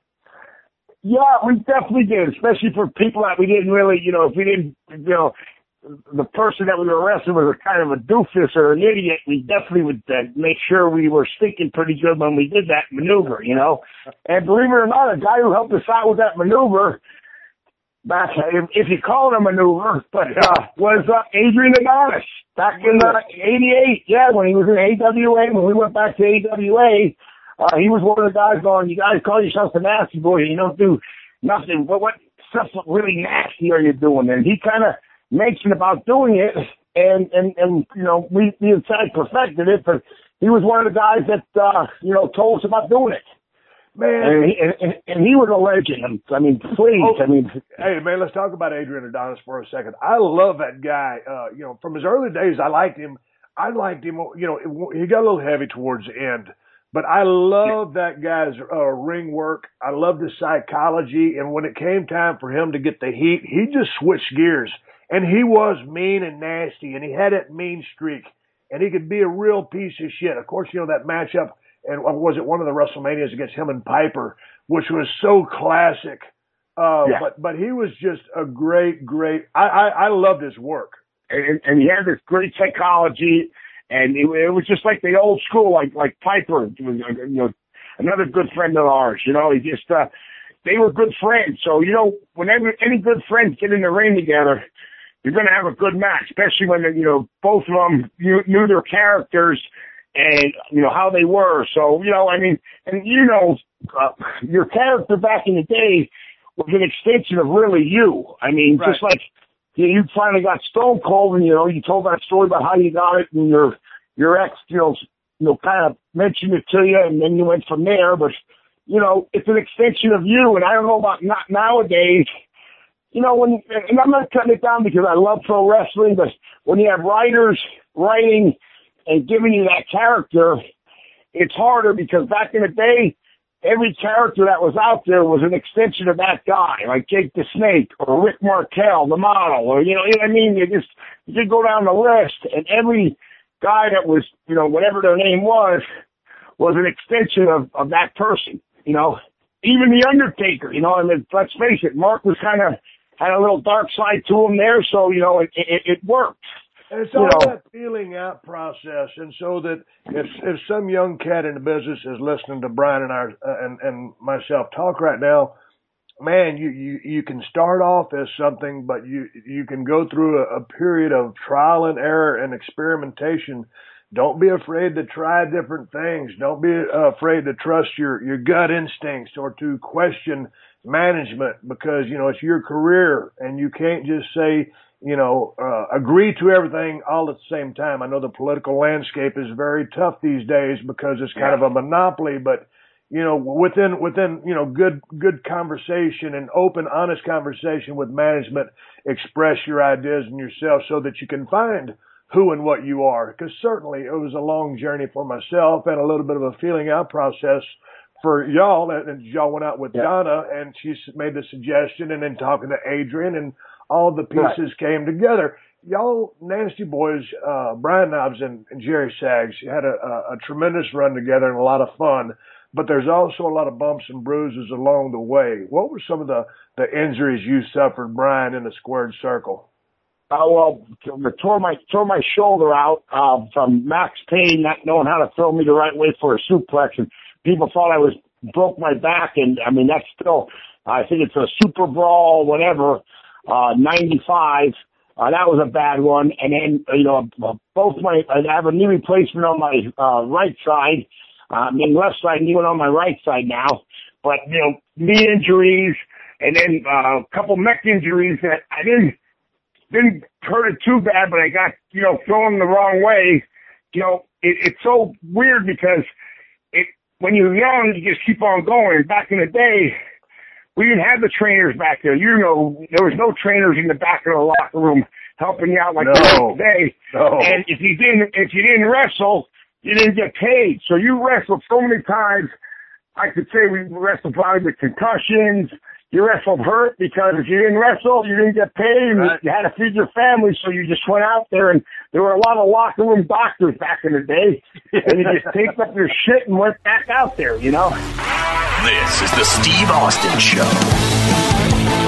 Yeah, we definitely did, especially for people that we didn't really, you know, if we didn't, you know, the person that we were wrestling was a kind of a doofus or an idiot, we definitely would uh, make sure we were stinking pretty good when we did that maneuver, you know. And believe it or not, a guy who helped us out with that maneuver, back, if, if you call it a maneuver, but uh, was uh, Adrian Adonis back in uh, eighty-eight. Yeah, when he was in A W A, when we went back to A W A. Uh, he was one of the guys going, you guys call yourself a nasty boy, you don't do nothing. What, what stuff really nasty are you doing? And he kind of mentioned about doing it, and, and, and, you know, we, we in fact perfected it, but he was one of the guys that, uh, you know, told us about doing it. Man. And he, and, and he was a legend. I mean, please, oh, I mean. Hey, man, let's talk about Adrian Adonis for a second. I love that guy. Uh, you know, from his early days, I liked him. I liked him, you know, he got a little heavy towards the end. But I love that guy's uh, ring work. I love his psychology. And when it came time for him to get the heat, he just switched gears. And he was mean and nasty, and he had that mean streak. And he could be a real piece of shit. Of course, you know, that matchup, and was it one of the WrestleManias against him and Piper, which was so classic. Uh, yeah. But but he was just a great, great – I I I loved his work. And, and he had this great psychology. And it, it was just like the old school, like like Piper, you know, another good friend of ours. You know, he just uh, they were good friends. So you know, whenever any good friends get in the ring together, you're going to have a good match, especially when you know both of them knew, knew their characters and you know how they were. So you know, I mean, and you know, uh, your character back in the day was an extension of really you. I mean, right. just like you, you finally got Stone Cold, and, you know, you told that story about how you got it, and your, your ex, you know, you know, kind of mentioned it to you, and then you went from there. But, you know, it's an extension of you, and I don't know about not nowadays. You know, when, and I'm not cutting it down because I love pro wrestling, but when you have writers writing and giving you that character, it's harder because back in the day, every character that was out there was an extension of that guy, like Jake the Snake or Rick Martel, the model, or, you know, you know what I mean? You just, you could go down the list, and every guy that was, you know, whatever their name was, was an extension of, of that person, you know? Even The Undertaker, you know, I mean, let's face it, Mark was kind of, had a little dark side to him there, so, you know, it, it, it worked. And it's all you know. that feeling out process, and so that if if some young cat in the business is listening to Brian and our uh, and and myself talk right now, man, you you you can start off as something, but you you can go through a, a period of trial and error and experimentation. Don't be afraid to try different things. Don't be uh, afraid to trust your your gut instincts or to question management, because, you know, it's your career and you can't just say, you know, uh, agree to everything all at the same time. I know the political landscape is very tough these days because it's kind yeah. of a monopoly, but, you know, within, within, you know, good, good conversation and open, honest conversation with management, express your ideas and yourself so that you can find who and what you are. Because certainly it was a long journey for myself and a little bit of a feeling out process for y'all, and y'all went out with yeah. Donna, and she made the suggestion, and then talking to Adrian, and all the pieces right. came together. Y'all, Nasty Boys, uh, Brian Knobbs and, and Jerry Sags had a, a, a tremendous run together and a lot of fun, but there's also a lot of bumps and bruises along the way. What were some of the, the injuries you suffered, Brian, in the squared circle? Uh, well, tore my tore my shoulder out uh, from max pain, not knowing how to throw me the right way for a suplex, and people thought I was broke my back, and I mean that's still. I think it's a Super Brawl, whatever, uh, ninety-five. Uh, that was a bad one, and then you know both my I have a knee replacement on my uh, right side. Uh, I mean left side knee went on my right side now, but you know knee injuries, and then uh, a couple neck injuries that I didn't. Didn't hurt it too bad, but I got, you know, thrown the wrong way. You know, it, it's so weird because it, when you're young, you just keep on going. Back in the day, we didn't have the trainers back there. You know, there was no trainers in the back of the locker room helping you out like no, they do today. No. And if you didn't, if you didn't wrestle, you didn't get paid. So you wrestled so many times. I could say we wrestled probably with concussions. You wrestled hurt because if you didn't wrestle, you didn't get paid, and right. you had to feed your family, so you just went out there, and there were a lot of locker room doctors back in the day, and you just picked up your shit and went back out there, you know? This is the Steve Austin Show.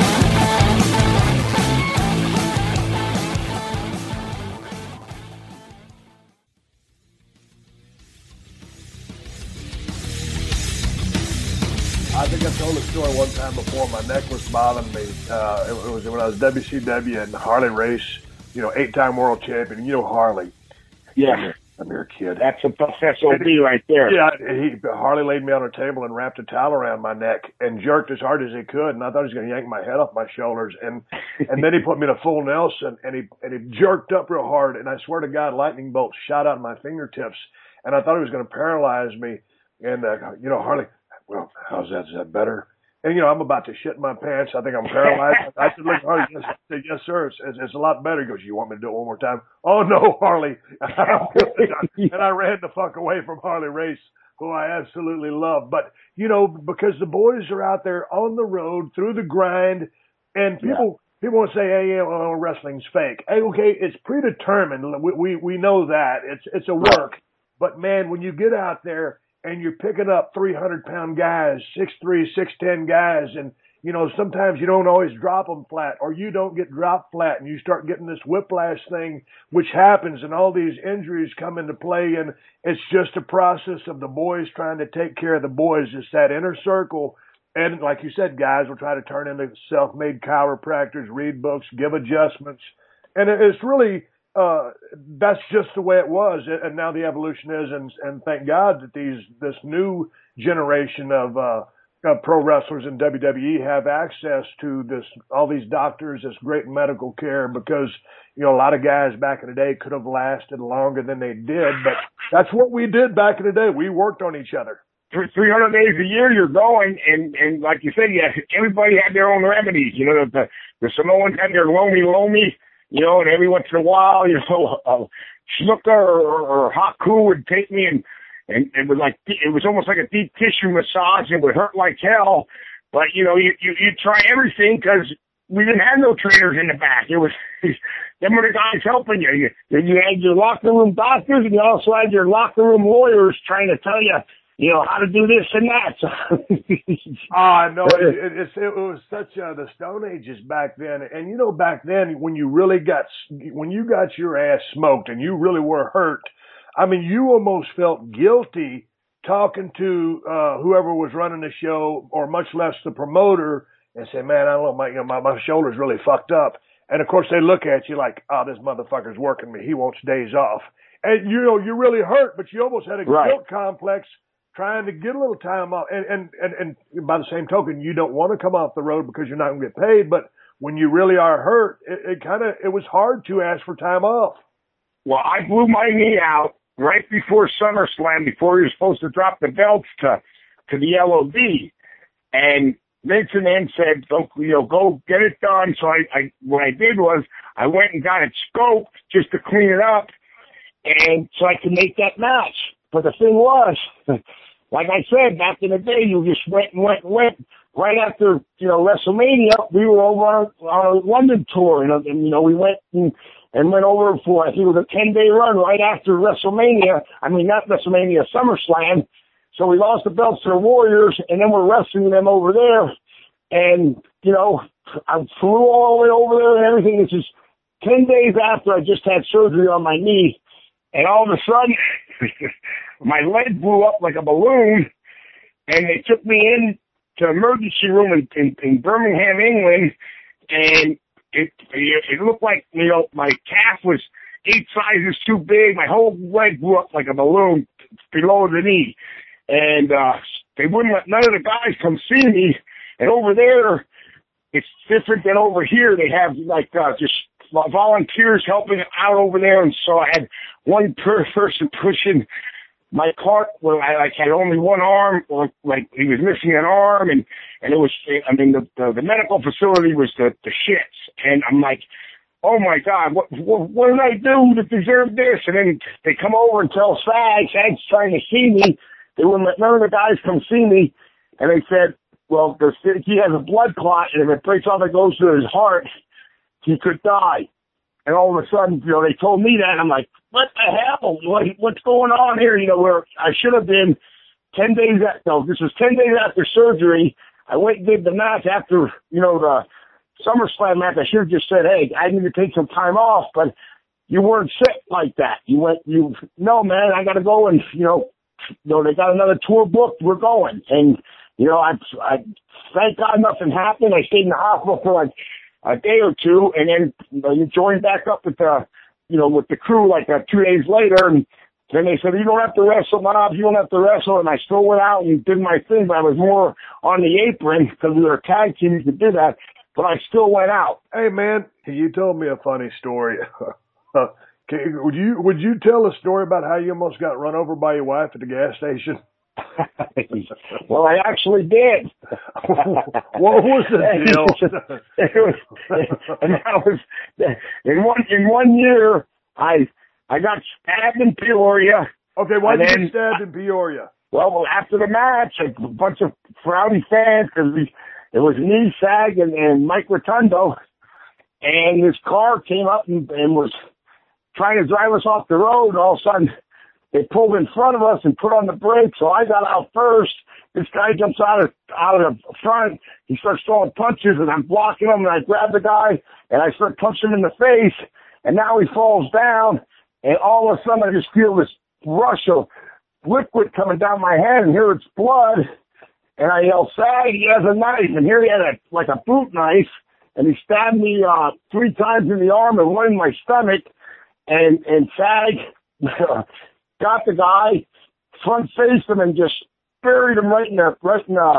I think I told the story one time before. My neck was bothering me. Uh, it, it was when I was W C W and Harley Race, you know, eight-time world champion. You know Harley. Yeah. I'm your kid. That's a tough S O B right there. Yeah, he, Harley laid me on a table and wrapped a towel around my neck and jerked as hard as he could, and I thought he was going to yank my head off my shoulders. And and then he put me in a full Nelson, and he and he jerked up real hard, and I swear to God, lightning bolts shot out of my fingertips, and I thought he was going to paralyze me. And, uh, you know, Harley, well, how's that? Is that better? And, you know, I'm about to shit my pants. I think I'm paralyzed. I said, look, Harley, yes, I said, yes, sir. It's, it's, it's a lot better. He goes, you want me to do it one more time? Oh, no, Harley. And I ran the fuck away from Harley Race, who I absolutely love. But, you know, because the boys are out there on the road through the grind, and people yeah. people want to say, hey, yeah, well, wrestling's fake. Hey, okay, it's predetermined. We, we, we know that. It's, it's a work. But, man, when you get out there, and you're picking up three hundred pound guys, six three, six ten guys, and, you know, sometimes you don't always drop them flat, or you don't get dropped flat, and you start getting this whiplash thing, which happens, and all these injuries come into play, and it's just a process of the boys trying to take care of the boys. It's that inner circle, and like you said, guys will try to turn into self-made chiropractors, read books, give adjustments, and it's really... Uh, that's just the way it was, and now the evolution is, and, and thank God that these this new generation of uh, uh, pro wrestlers in W W E have access to this, all these doctors, this great medical care, because, you know, a lot of guys back in the day could have lasted longer than they did, but that's what we did back in the day. We worked on each other. For three hundred days a year, you're going, and, and like you said, yeah, everybody had their own remedies. You know, the, the Samoans had their lomi lomi, you know, and every once in a while, you know, uh, Snuka or, or, or Haku would take me, and, and it was like, it was almost like a deep tissue massage. It would hurt like hell, but, you know, you, you, you try everything, because we didn't have no trainers in the back. It was, them were the guys helping you. You, you had your locker room doctors, and you also had your locker room lawyers trying to tell you, you know, how to do this and that. Ah, no, it, it, it's, it was such uh, the Stone Ages back then. And, you know, back then when you really got, when you got your ass smoked and you really were hurt, I mean, you almost felt guilty talking to uh, whoever was running the show, or much less the promoter, and say, man, I don't know, my, you know, my, my shoulder's really fucked up. And of course they look at you like, oh, this motherfucker's working me. He wants days off. And, you know, you're really hurt, but you almost had a right. guilt complex trying to get a little time off. And, and, and, and by the same token, you don't want to come off the road because you're not going to get paid. But when you really are hurt, it, it kind of, it was hard to ask for time off. Well, I blew my knee out right before SummerSlam, before he was supposed to drop the belts to, to the L O D. And Vincent then said, go, you know, go get it done. So I, I, what I did was I went and got it scoped just to clean it up, and so I could make that match. But the thing was, like I said, back in the day, you just went and went and went. Right after, you know, WrestleMania, we were over on, on a London tour, and, and, you know, we went and, and went over for, I think it was a ten-day run right after WrestleMania. I mean, not WrestleMania, SummerSlam. So we lost the belts to the Warriors, and then we're wrestling them over there. And, you know, I flew all the way over there and everything. It's just ten days after I just had surgery on my knee. And all of a sudden, my leg blew up like a balloon, and they took me in to emergency room in, in, in Birmingham, England, and it, it it looked like, you know, my calf was eight sizes too big. My whole leg blew up like a balloon below the knee. And uh they wouldn't let none of the guys come see me. And over there, it's different than over here. They have, like, uh, just volunteers helping out over there, and so I had one per person pushing my cart where I like had only one arm, or like he was missing an arm, and and it was, I mean, the the, the medical facility was the the shits, and I'm like, oh my God, what what, what did I do to deserve this? And then they come over and tell Sag, Sag's trying to see me. They wouldn't let none of the guys come see me, and they said, well, the, he has a blood clot, and if it breaks off, it goes to his heart, he could die. And all of a sudden, you know, they told me that. I'm like, what the hell? What, what's going on here? You know, where I should have been ten days after, no, this was ten days after surgery. I went and did the match after, you know, the SummerSlam match. I should have just said, hey, I need to take some time off, but you weren't sick like that. You went, you, no, man, I got to go, and, you know, you know, they got another tour booked. We're going. And, you know, I, I, thank God nothing happened. I stayed in the hospital for like a day or two, and then, you know, you joined back up with the, you know, with the crew like uh, two days later, and then they said, you don't have to wrestle, Mob, you don't have to wrestle, and I still went out and did my thing, but I was more on the apron because we were a tag team, you could do that, but I still went out. Hey, man, you told me a funny story. Can, would you would you tell a story about how you almost got run over by your wife at the gas station? Well, I actually did. What was the deal? it was, and that was in one in one year. I I got stabbed in Peoria. Okay, why did you get stabbed in Peoria? Well, after the match, a bunch of rowdy fans, because it was me, Sag, and, and Mike Rotundo, and his car came up and, and was trying to drive us off the road. And all of a sudden, they pulled in front of us and put on the brakes, so I got out first. This guy jumps out of out of the front. He starts throwing punches, and I'm blocking him, and I grab the guy, and I start punching him in the face, and now he falls down, and all of a sudden I just feel this rush of liquid coming down my head, and here it's blood, and I yell, Sag, he has a knife, and here he had a, like a boot knife, and he stabbed me uh, three times in the arm and one in my stomach, and, and Sag got the guy, front faced him, and just buried him right in the, right in the,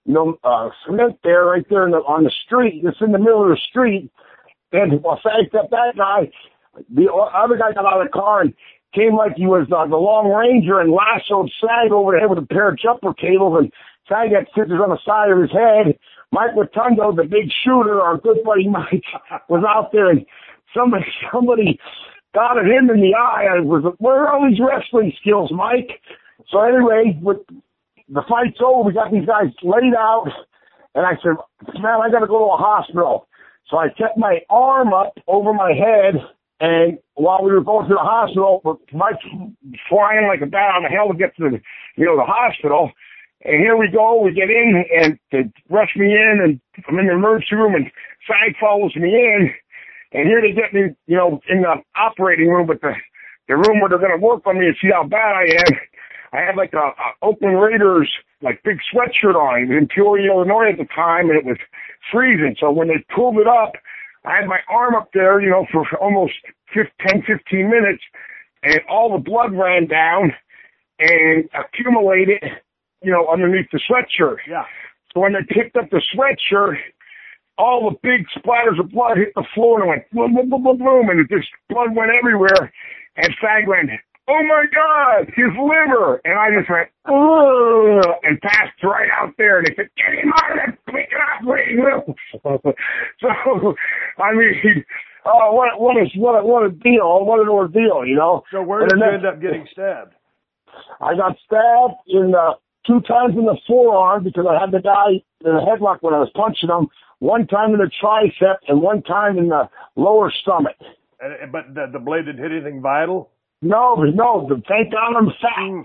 you know, uh, cement there, right there in the, on the street. It's in the middle of the street. And well, thanks that that guy, the other guy got out of the car and came like he was uh, the Long Ranger and lassoed Sag over the head with a pair of jumper cables, and Sag had scissors on the side of his head. Mike Rotundo, the big shooter, our good buddy Mike, was out there, and somebody somebody got at him in the eye. I was, where are all these wrestling skills, Mike? So anyway, with the fight's over, we got these guys laid out, and I said, man, I got to go to a hospital. So I kept my arm up over my head, and while we were going to the hospital, Mike's flying like a bat out of hell to get to the, you know, the hospital. And here we go, we get in, and they rush me in, and I'm in the emergency room, and Sag follows me in, and here they get me, you know, in the operating room, but the, the room where they're going to work on me and see how bad I am. I had like a, a Oakland Raiders, like big sweatshirt on. It was in Peoria, Illinois at the time, and it was freezing. So when they pulled it up, I had my arm up there, you know, for almost ten, fifteen minutes, and all the blood ran down and accumulated, you know, underneath the sweatshirt. Yeah. So when they picked up the sweatshirt, all the big splatters of blood hit the floor and it went boom, boom, boom, boom, boom, and it just blood went everywhere. And Sag went, oh my God, his liver. And I just went, ugh, and passed right out there. And they said, get him out of that freaking operating room. So, I mean, oh, what, what, a, what, a, what a deal, what an ordeal, you know. So where did you end up getting stabbed? I got stabbed in the, two times in the forearm because I had the guy in a headlock when I was punching him, one time in the tricep and one time in the lower stomach. And, but the, the blade didn't hit anything vital? No, no, the thank God I'm fat.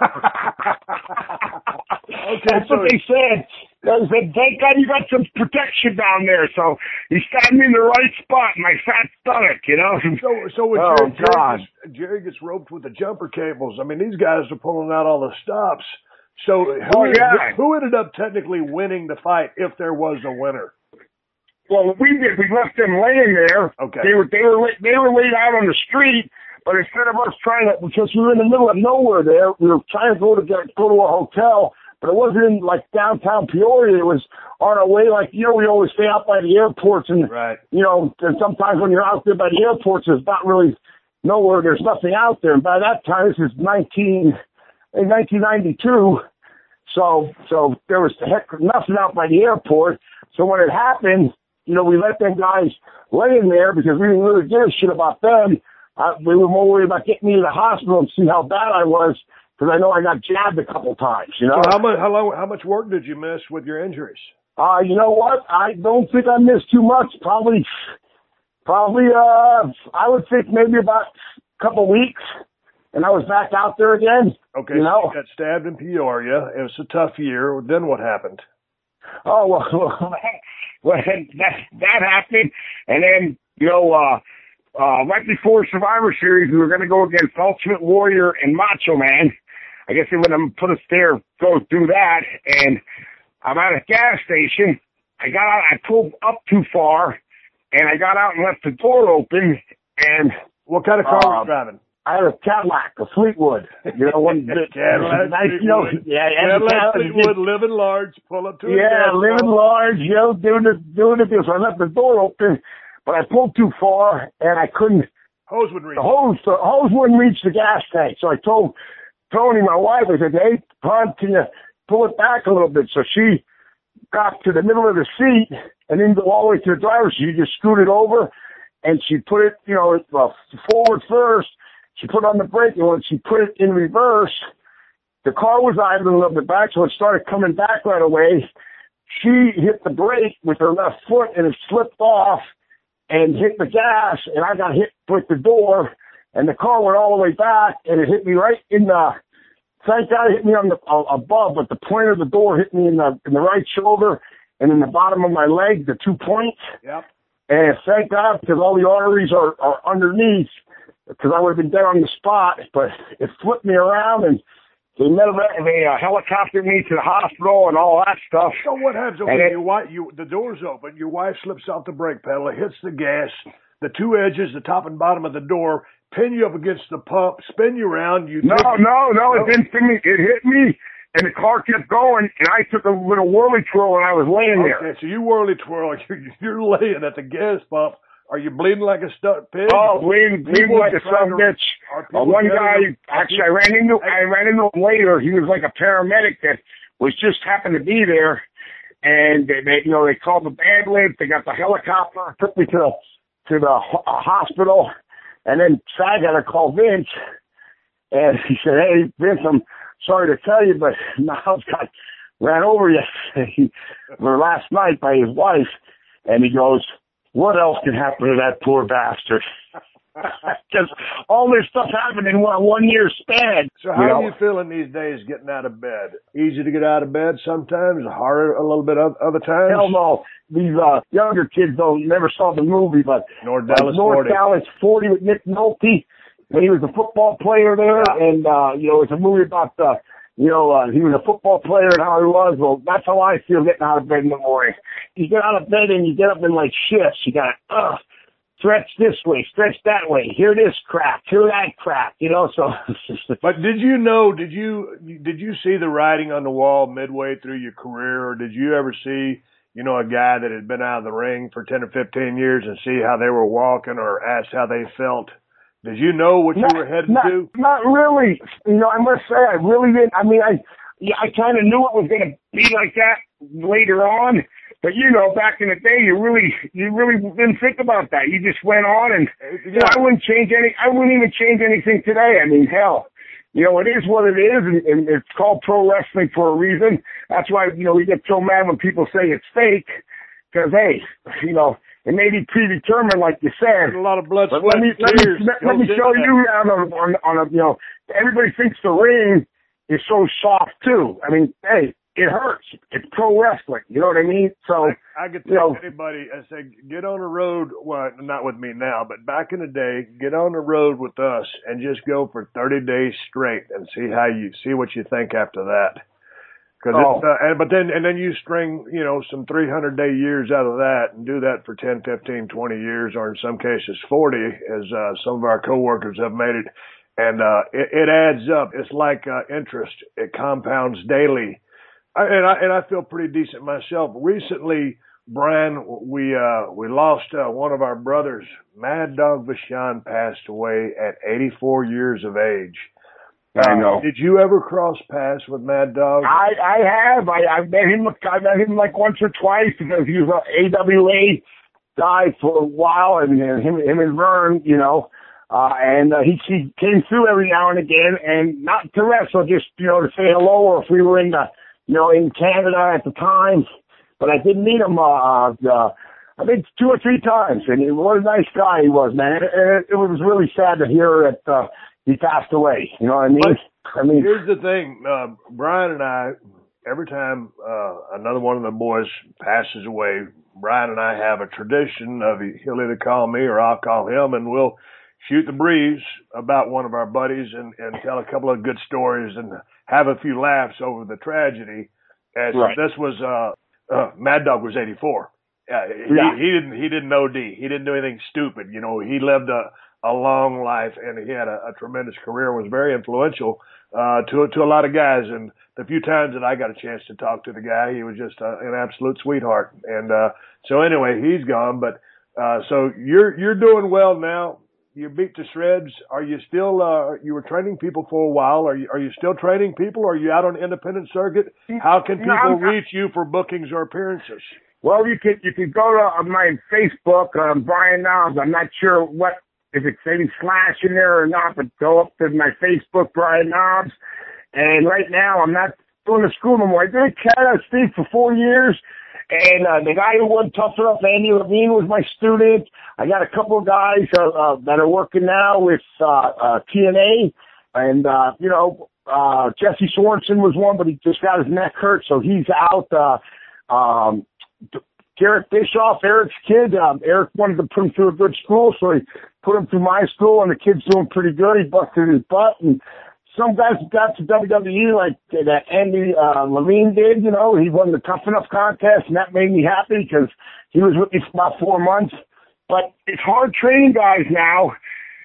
Okay, That's so what they said. They said, thank God you got some protection down there. So he stabbed me in the right spot, my fat stomach, you know. So, so when oh, Jerry, Jerry, God. gets, Jerry gets roped with the jumper cables, I mean, these guys are pulling out all the stops. So who, oh, yeah. who ended up technically winning the fight if there was a winner? Well, we did. We left them laying there. Okay. They were they were they were laid out on the street. But instead of us trying to, because we were in the middle of nowhere there, we were trying to go to get, go to a hotel, but it wasn't in like downtown Peoria. It was on our way, like, you know, we always stay out by the airports, and, right. you know, and sometimes when you're out there by the airports, there's not really nowhere, there's nothing out there. And by that time, this is nineteen, in nineteen ninety-two, so, so there was heck, nothing out by the airport. So when it happened, you know, we let them guys lay in there because we didn't really give a shit about them. Uh, we were more worried about getting me to the hospital and see how bad I was, because I know I got jabbed a couple times, you know. So how much, how long, how much work did you miss with your injuries? Uh, you know what? I don't think I missed too much. Probably, probably, uh, I would think maybe about a couple weeks, and I was back out there again. Okay, you know? So you got stabbed in Peoria. It was a tough year. Then what happened? Oh, well, well that, that happened, and then, you know, uh, Uh, right before Survivor Series, we were going to go against Ultimate Warrior and Macho Man. I guess they wouldn't put us there, go through that. And I'm at a gas station. I got out, I pulled up too far, and I got out and left the door open. And what kind of car uh, were you driving? I had a Cadillac, a Fleetwood. You know, one that, Cadillac, nice, you know, yeah, Cadillac, Fleetwood, living large, pull up to it. Yeah, living large, you know, doing it, doing it. So I left the door open. But I pulled too far, and I couldn't. Hose wouldn't reach. The hose, the hose wouldn't reach the gas tank. So I told Tony, my wife, I said, "Hey, hon, can you pull it back a little bit?" So she got to the middle of the seat and didn't go all the way to the driver's seat. She just scooted over, and she put it, you know, uh, forward first. She put on the brake, and when she put it in reverse, the car was idling a little bit back, so it started coming back right away. She hit the brake with her left foot, and it slipped off and hit the gas, and I got hit with the door, and the car went all the way back, and it hit me right in the, thank God it hit me on the, uh, above, but the point of the door hit me in the, in the right shoulder, and in the bottom of my leg, the two points. Yep. And thank God, because all the arteries are, are underneath, because I would have been dead on the spot, but it flipped me around, and they met they uh, helicoptered me to the hospital and all that stuff. So what happens when it, your wife, you, the door's open, your wife slips off the brake pedal, it hits the gas, the two edges, the top and bottom of the door, pin you up against the pump, spin you around. You no, take, no, no, it didn't spin me. It hit me, and the car kept going, and I took a little whirly twirl, and I was laying there. Okay, so you whirly twirl, you're, you're laying at the gas pump. Are you bleeding like a stuck pig? Oh, bleeding, bleeding like a son of a bitch. Uh, one guy, actually, I ran into, I ran into him later. He was like a paramedic that was just happened to be there, and they, they you know, they called the ambulance. They got the helicopter, took me to the to the ho- uh, hospital, and then I got to call Vince, and he said, "Hey, Vince, I'm sorry to tell you, but Miles got ran over yesterday, or last night by his wife," and he goes, "What else can happen to that poor bastard?" Because all this stuff happened in one, one year span. So how you know? are you feeling these days getting out of bed? Easy to get out of bed sometimes, harder a little bit other times? Hell no. These uh, younger kids don't never saw the movie, but North Dallas North forty. Dallas forty with Nick Nolte when he was a football player there, yeah. and uh, you know, it's a movie about uh, you know, uh, he was a football player and how he was. Well, that's how I feel getting out of bed in the morning. You get out of bed and you get up in like shifts. You got uh stretch this way, stretch that way. Hear this crap, hear that crap. You know, so. But did you know? Did you did you see the writing on the wall midway through your career, or did you ever see, you know, a guy that had been out of the ring for ten or fifteen years and see how they were walking, or ask how they felt? Did you know what not, you were heading not, to? Not really. You know, I must say, I really didn't. I mean, I yeah, I kind of knew it was going to be like that later on. But, you know, back in the day, you really, you really didn't think about that. You just went on, and you know, I wouldn't change any, I wouldn't even change anything today. I mean, hell, you know, it is what it is, and, and it's called pro wrestling for a reason. That's why, you know, we get so mad when people say it's fake, because, hey, you know, it may be predetermined, like you said. There's a lot of blood, but sweat, let me, and let me, tears. let, let me show you down on, on, on a, you know, everybody thinks the ring is so soft, too. I mean, hey, it hurts. It's pro wrestling. You know what I mean? So I, I could tell you know, anybody, I say, get on the road. Well, not with me now, but back in the day, get on the road with us and just go for thirty days straight and see how you see what you think after that. Cause oh. it's, uh, and, but then, and then you string, you know, some three hundred day years out of that and do that for ten, fifteen, twenty years, or in some cases forty, as, uh, some of our coworkers have made it. And, uh, it, it adds up. It's like, uh, interest. It compounds daily. I, and I, and I feel pretty decent myself. Recently, Brian, we, uh, we lost, uh, one of our brothers. Mad Dog Vachon passed away at eighty-four years of age. I know. Uh, did you ever cross paths with Mad Dog? I, I have. I, I've met him. I met him like once or twice because he was an A W A guy for a while, and uh, him, him and Vern, you know, uh, and uh, he, he came through every now and again, and not to wrestle, just you know, to say hello, or if we were in the, you know, in Canada at the time. But I did meet him. Uh, uh, I think two or three times, and he, what a nice guy he was, man. It, it was really sad to hear that. Uh, He passed away. You know what I mean? But I mean, here's the thing. Uh, Brian and I, every time uh, another one of the boys passes away, Brian and I have a tradition of he'll either call me or I'll call him, and we'll shoot the breeze about one of our buddies and, and tell a couple of good stories and have a few laughs over the tragedy. And right. This was uh, uh, Mad Dog was eighty-four. Uh, yeah. he, he didn't he didn't O D. He didn't do anything stupid. You know, he lived a a long life, and he had a, a tremendous career, was very influential uh, to to a lot of guys. And the few times that I got a chance to talk to the guy, he was just uh, an absolute sweetheart. And uh, so anyway, he's gone. But uh, so you're you're doing well now. You beat to shreds. Are you still? Uh, you were training people for a while. Are you are you still training people? Are you out on the independent circuit? How can people no, reach you for bookings or appearances? Well, you could you could go to my Facebook, um, Brian Knobs. I'm not sure what. If it's any slash in there or not, but go up to my Facebook, Brian Knobs. And right now, I'm not doing the school no more. I did a Canada State for four years, and uh, the guy who wasn't tough enough, Andy Levine, was my student. I got a couple of guys uh, uh, that are working now with uh, uh, T N A, and, uh, you know, uh, Jesse Sorensen was one, but he just got his neck hurt, so he's out. Uh, um, Garrett Bischoff, Eric's kid, um, Eric wanted to put him through a good school, so he put him through my school, and the kid's doing pretty good. He busted his butt, and some guys got to W W E like that Andy uh, Levine did, you know. He won the Tough Enough contest, and that made me happy because he was with me for about four months. But it's hard training guys now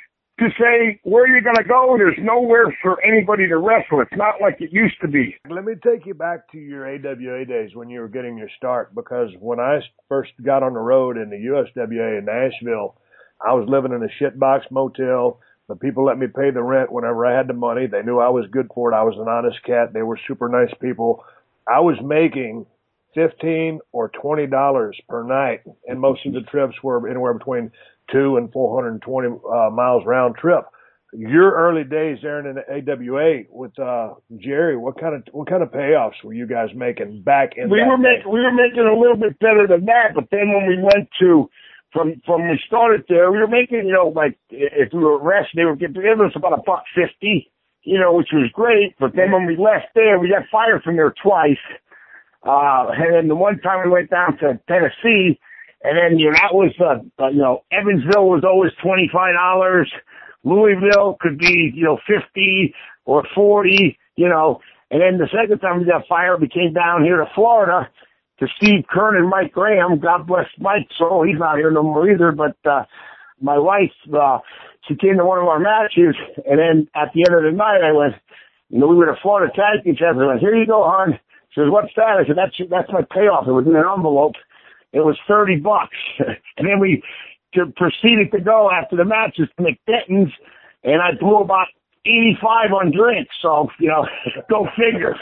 to say where you're going to go. There's nowhere for anybody to wrestle. It's not like it used to be. Let me take you back to your A W A days when you were getting your start, because when I first got on the road in the U S W A in Nashville, I was living in a shitbox motel. The people let me pay the rent whenever I had the money. They knew I was good for it. I was an honest cat. They were super nice people. I was making fifteen or twenty dollars per night, and most of the trips were anywhere between two and four hundred twenty uh, miles round trip. Your early days there in the A W A with uh, Jerry, what kind of what kind of payoffs were you guys making back in? We that were day? making we were making a little bit better than that, but then when we went to from from we started there, we were making, you know, like if we were resting, they were giving us about a buck fifty, you know, which was great. But then when we left there, we got fired from there twice. Uh, and then the one time we went down to Tennessee, and then, you know, that was, uh, uh, you know, Evansville was always twenty-five dollars. Louisville could be, you know, fifty or forty, you know. And then the second time we got fired, we came down here to Florida to Steve Kern and Mike Graham. God bless Mike, so he's not here no more either. But, uh, my wife, uh, she came to one of our matches, and then at the end of the night, I went, you know, we were at Florida Tag Team Champions. I went, here you go, hon. She says, what's that? I said, that's, that's my payoff. It was in an envelope. It was thirty bucks. And then we to, proceeded to go after the matches to McDenton's, and I blew about eighty-five on drinks. So, you know, go figure.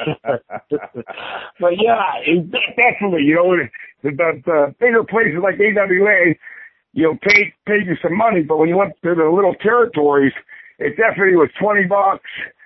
But yeah, it, definitely, you know, the, the, the bigger places like A W A, you know, paid, paid you some money, but when you went to the little territories, it definitely was twenty bucks,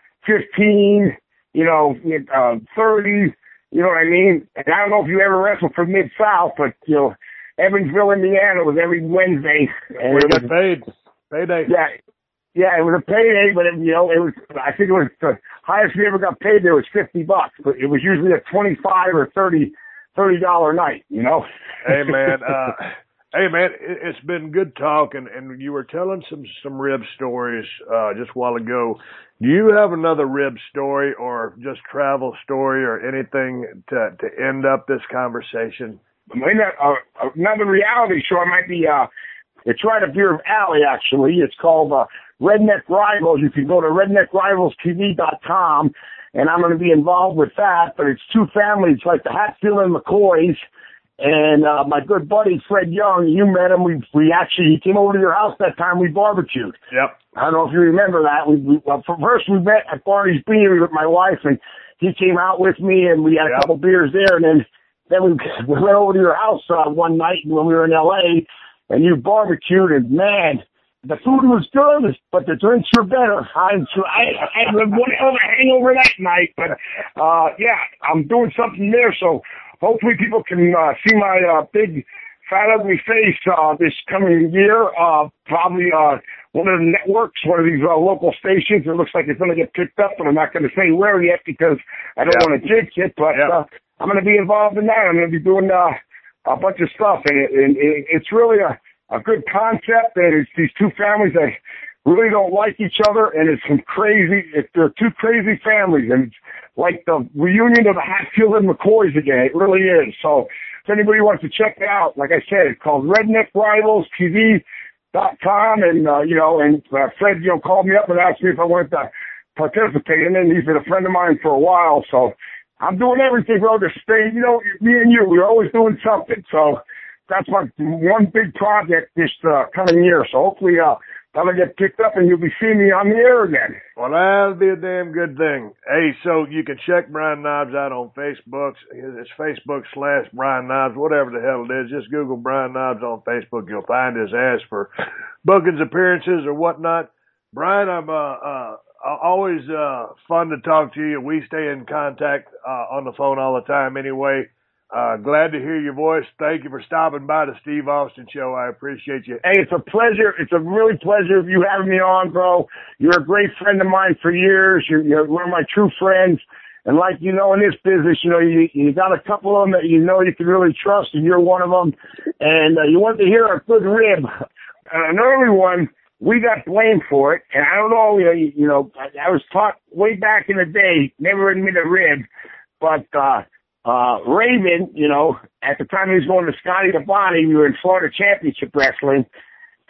fifteen, you know, uh, thirty. You know what I mean? And I don't know if you ever wrestled for Mid-South, but, you know, Evansville, Indiana was every Wednesday. And we it got was, paid. Payday. Yeah. Yeah, it was a payday, but, it, you know, it was, I think it was the highest we ever got paid there was fifty bucks, but it was usually a twenty-five or thirty, thirty dollar night, you know? Hey, man, uh, hey, man, it, it's been good talking, and you were telling some, some rib stories, uh, just a while ago. Do you have another rib story or just travel story or anything to, to end up this conversation? I mean, uh, another reality show might be, uh, it's right up here of Alley, actually. It's called, uh, Redneck Rivals. You can go to redneck rivals t v dot com, and I'm going to be involved with that, but it's two families like the Hatfield and McCoys. And, uh, my good buddy, Fred Young, you met him. We, we actually, he came over to your house that time we barbecued. Yep. I don't know if you remember that. We, we well, first we met at Barney's Beanery with my wife, and he came out with me, and we had yep. a couple beers there, and then, then we, we went over to your house, uh, one night when we were in L A, and you barbecued, and man, the food was good, but the drinks were better. I, I, I had one hell of a hangover that night, but, uh, yeah, I'm doing something there, so hopefully people can, uh, see my, uh, big, fat, ugly face, uh, this coming year, uh, probably, uh, one of the networks, one of these, uh, local stations. It looks like it's going to get picked up, but I'm not going to say where yet because I don't yep. want to jinx it, but, yep. uh, I'm going to be involved in that. I'm going to be doing, uh, a bunch of stuff, and, it, and it, it's really a, a good concept, and it's these two families that really don't like each other, and it's some crazy, it's, they're two crazy families, and it's like the reunion of the Hatfield and McCoys again. It really is. So if anybody wants to check it out, like I said, it's called Redneck Rivals T V dot com, and, uh, you know, and uh, Fred, you know, called me up and asked me if I wanted to participate in it, and he's been a friend of mine for a while, so I'm doing everything, bro, to stay, you know, me and you, we're always doing something, so that's my one big project this uh, coming year, so hopefully, uh, that'll get picked up and you'll be seeing me on the air again. Well, that'll be a damn good thing. Hey, so you can check Brian Knobbs out on Facebook. It's Facebook slash Brian Knobbs, whatever the hell it is. Just Google Brian Knobbs on Facebook. You'll find his ass for bookings, appearances, or whatnot. Brian, I'm uh, uh, always uh, fun to talk to you. We stay in contact uh, on the phone all the time anyway. Uh, glad to hear your voice. Thank you for stopping by the Steve Austin Show. I appreciate you. Hey, it's a pleasure. It's a really pleasure of you having me on, bro. You're a great friend of mine for years. You're, you're one of my true friends. And like you know, in this business, you know, you, you got a couple of them that you know you can really trust, and you're one of them. And uh, you want to hear a good rib. Uh, an early one, we got blamed for it. And I don't know, you, you know, I, I was taught way back in the day, never admit a rib, but, uh, Uh, Raven, you know, at the time he was going to Scotty the Body, we were in Florida Championship Wrestling,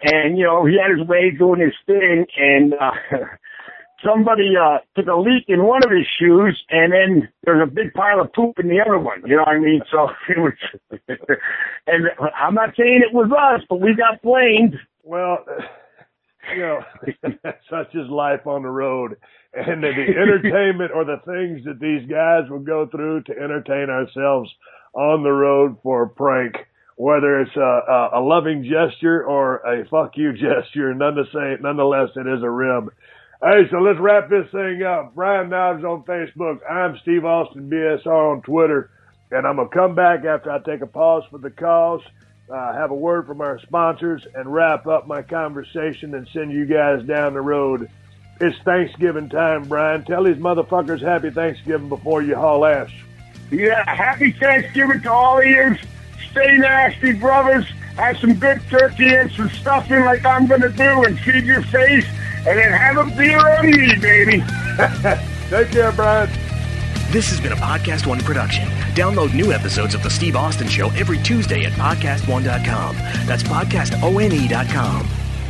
and, you know, he had his way doing his thing, and uh, somebody uh, took a leak in one of his shoes, and then there's a big pile of poop in the other one. You know what I mean? So it was, and I'm not saying it was us, but we got blamed. Well, you know, such is life on the road. And the entertainment or the things that these guys will go through to entertain ourselves on the road for a prank, whether it's a, a, a loving gesture or a fuck you gesture, none to say, nonetheless, it is a rib. Hey, so let's wrap this thing up. Brian Knobs on Facebook. I'm Steve Austin B S R on Twitter. And I'm going to come back after I take a pause for the calls, uh, have a word from our sponsors, and wrap up my conversation and send you guys down the road. It's Thanksgiving time, Brian. Tell these motherfuckers happy Thanksgiving before you haul ass. Yeah, happy Thanksgiving to all of you. Stay nasty, brothers. Have some good turkey and some stuffing like I'm going to do and feed your face. And then have a beer on me, baby. Take care, Brian. This has been a Podcast One production. Download new episodes of The Steve Austin Show every Tuesday at podcast one dot com. That's podcast one dot com.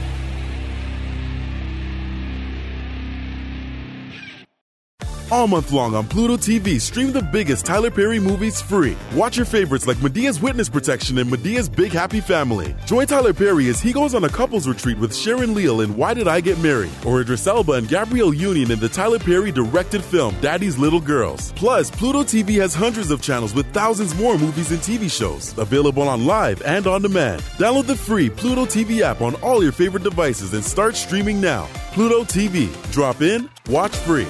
All month long on Pluto T V, stream the biggest Tyler Perry movies free. Watch your favorites like Medea's Witness Protection and Medea's Big Happy Family. Join Tyler Perry as he goes on a couples retreat with Sharon Leal in Why Did I Get Married? Or Idris Elba and Gabrielle Union in the Tyler Perry directed film Daddy's Little Girls. Plus, Pluto T V has hundreds of channels with thousands more movies and T V shows. Available on live and on demand. Download the free Pluto T V app on all your favorite devices and start streaming now. Pluto T V. Drop in, watch free.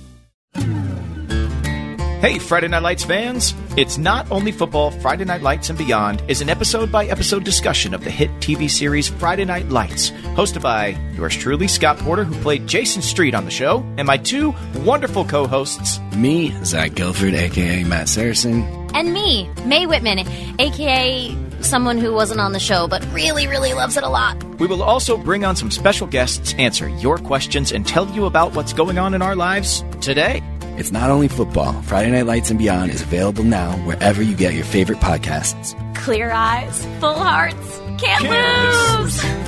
Hey, Friday Night Lights fans! It's Not Only Football, Friday Night Lights and Beyond is an episode-by-episode discussion of the hit T V series Friday Night Lights, hosted by yours truly, Scott Porter, who played Jason Street on the show, and my two wonderful co-hosts, me, Zach Guilford, a k a. Matt Saracen. And me, May Whitman, a k a someone who wasn't on the show but really, really loves it a lot. We will also bring on some special guests, answer your questions, and tell you about what's going on in our lives today. It's Not Only Football. Friday Night Lights and Beyond is available now wherever you get your favorite podcasts. Clear eyes, full hearts, can't, can't lose. lose.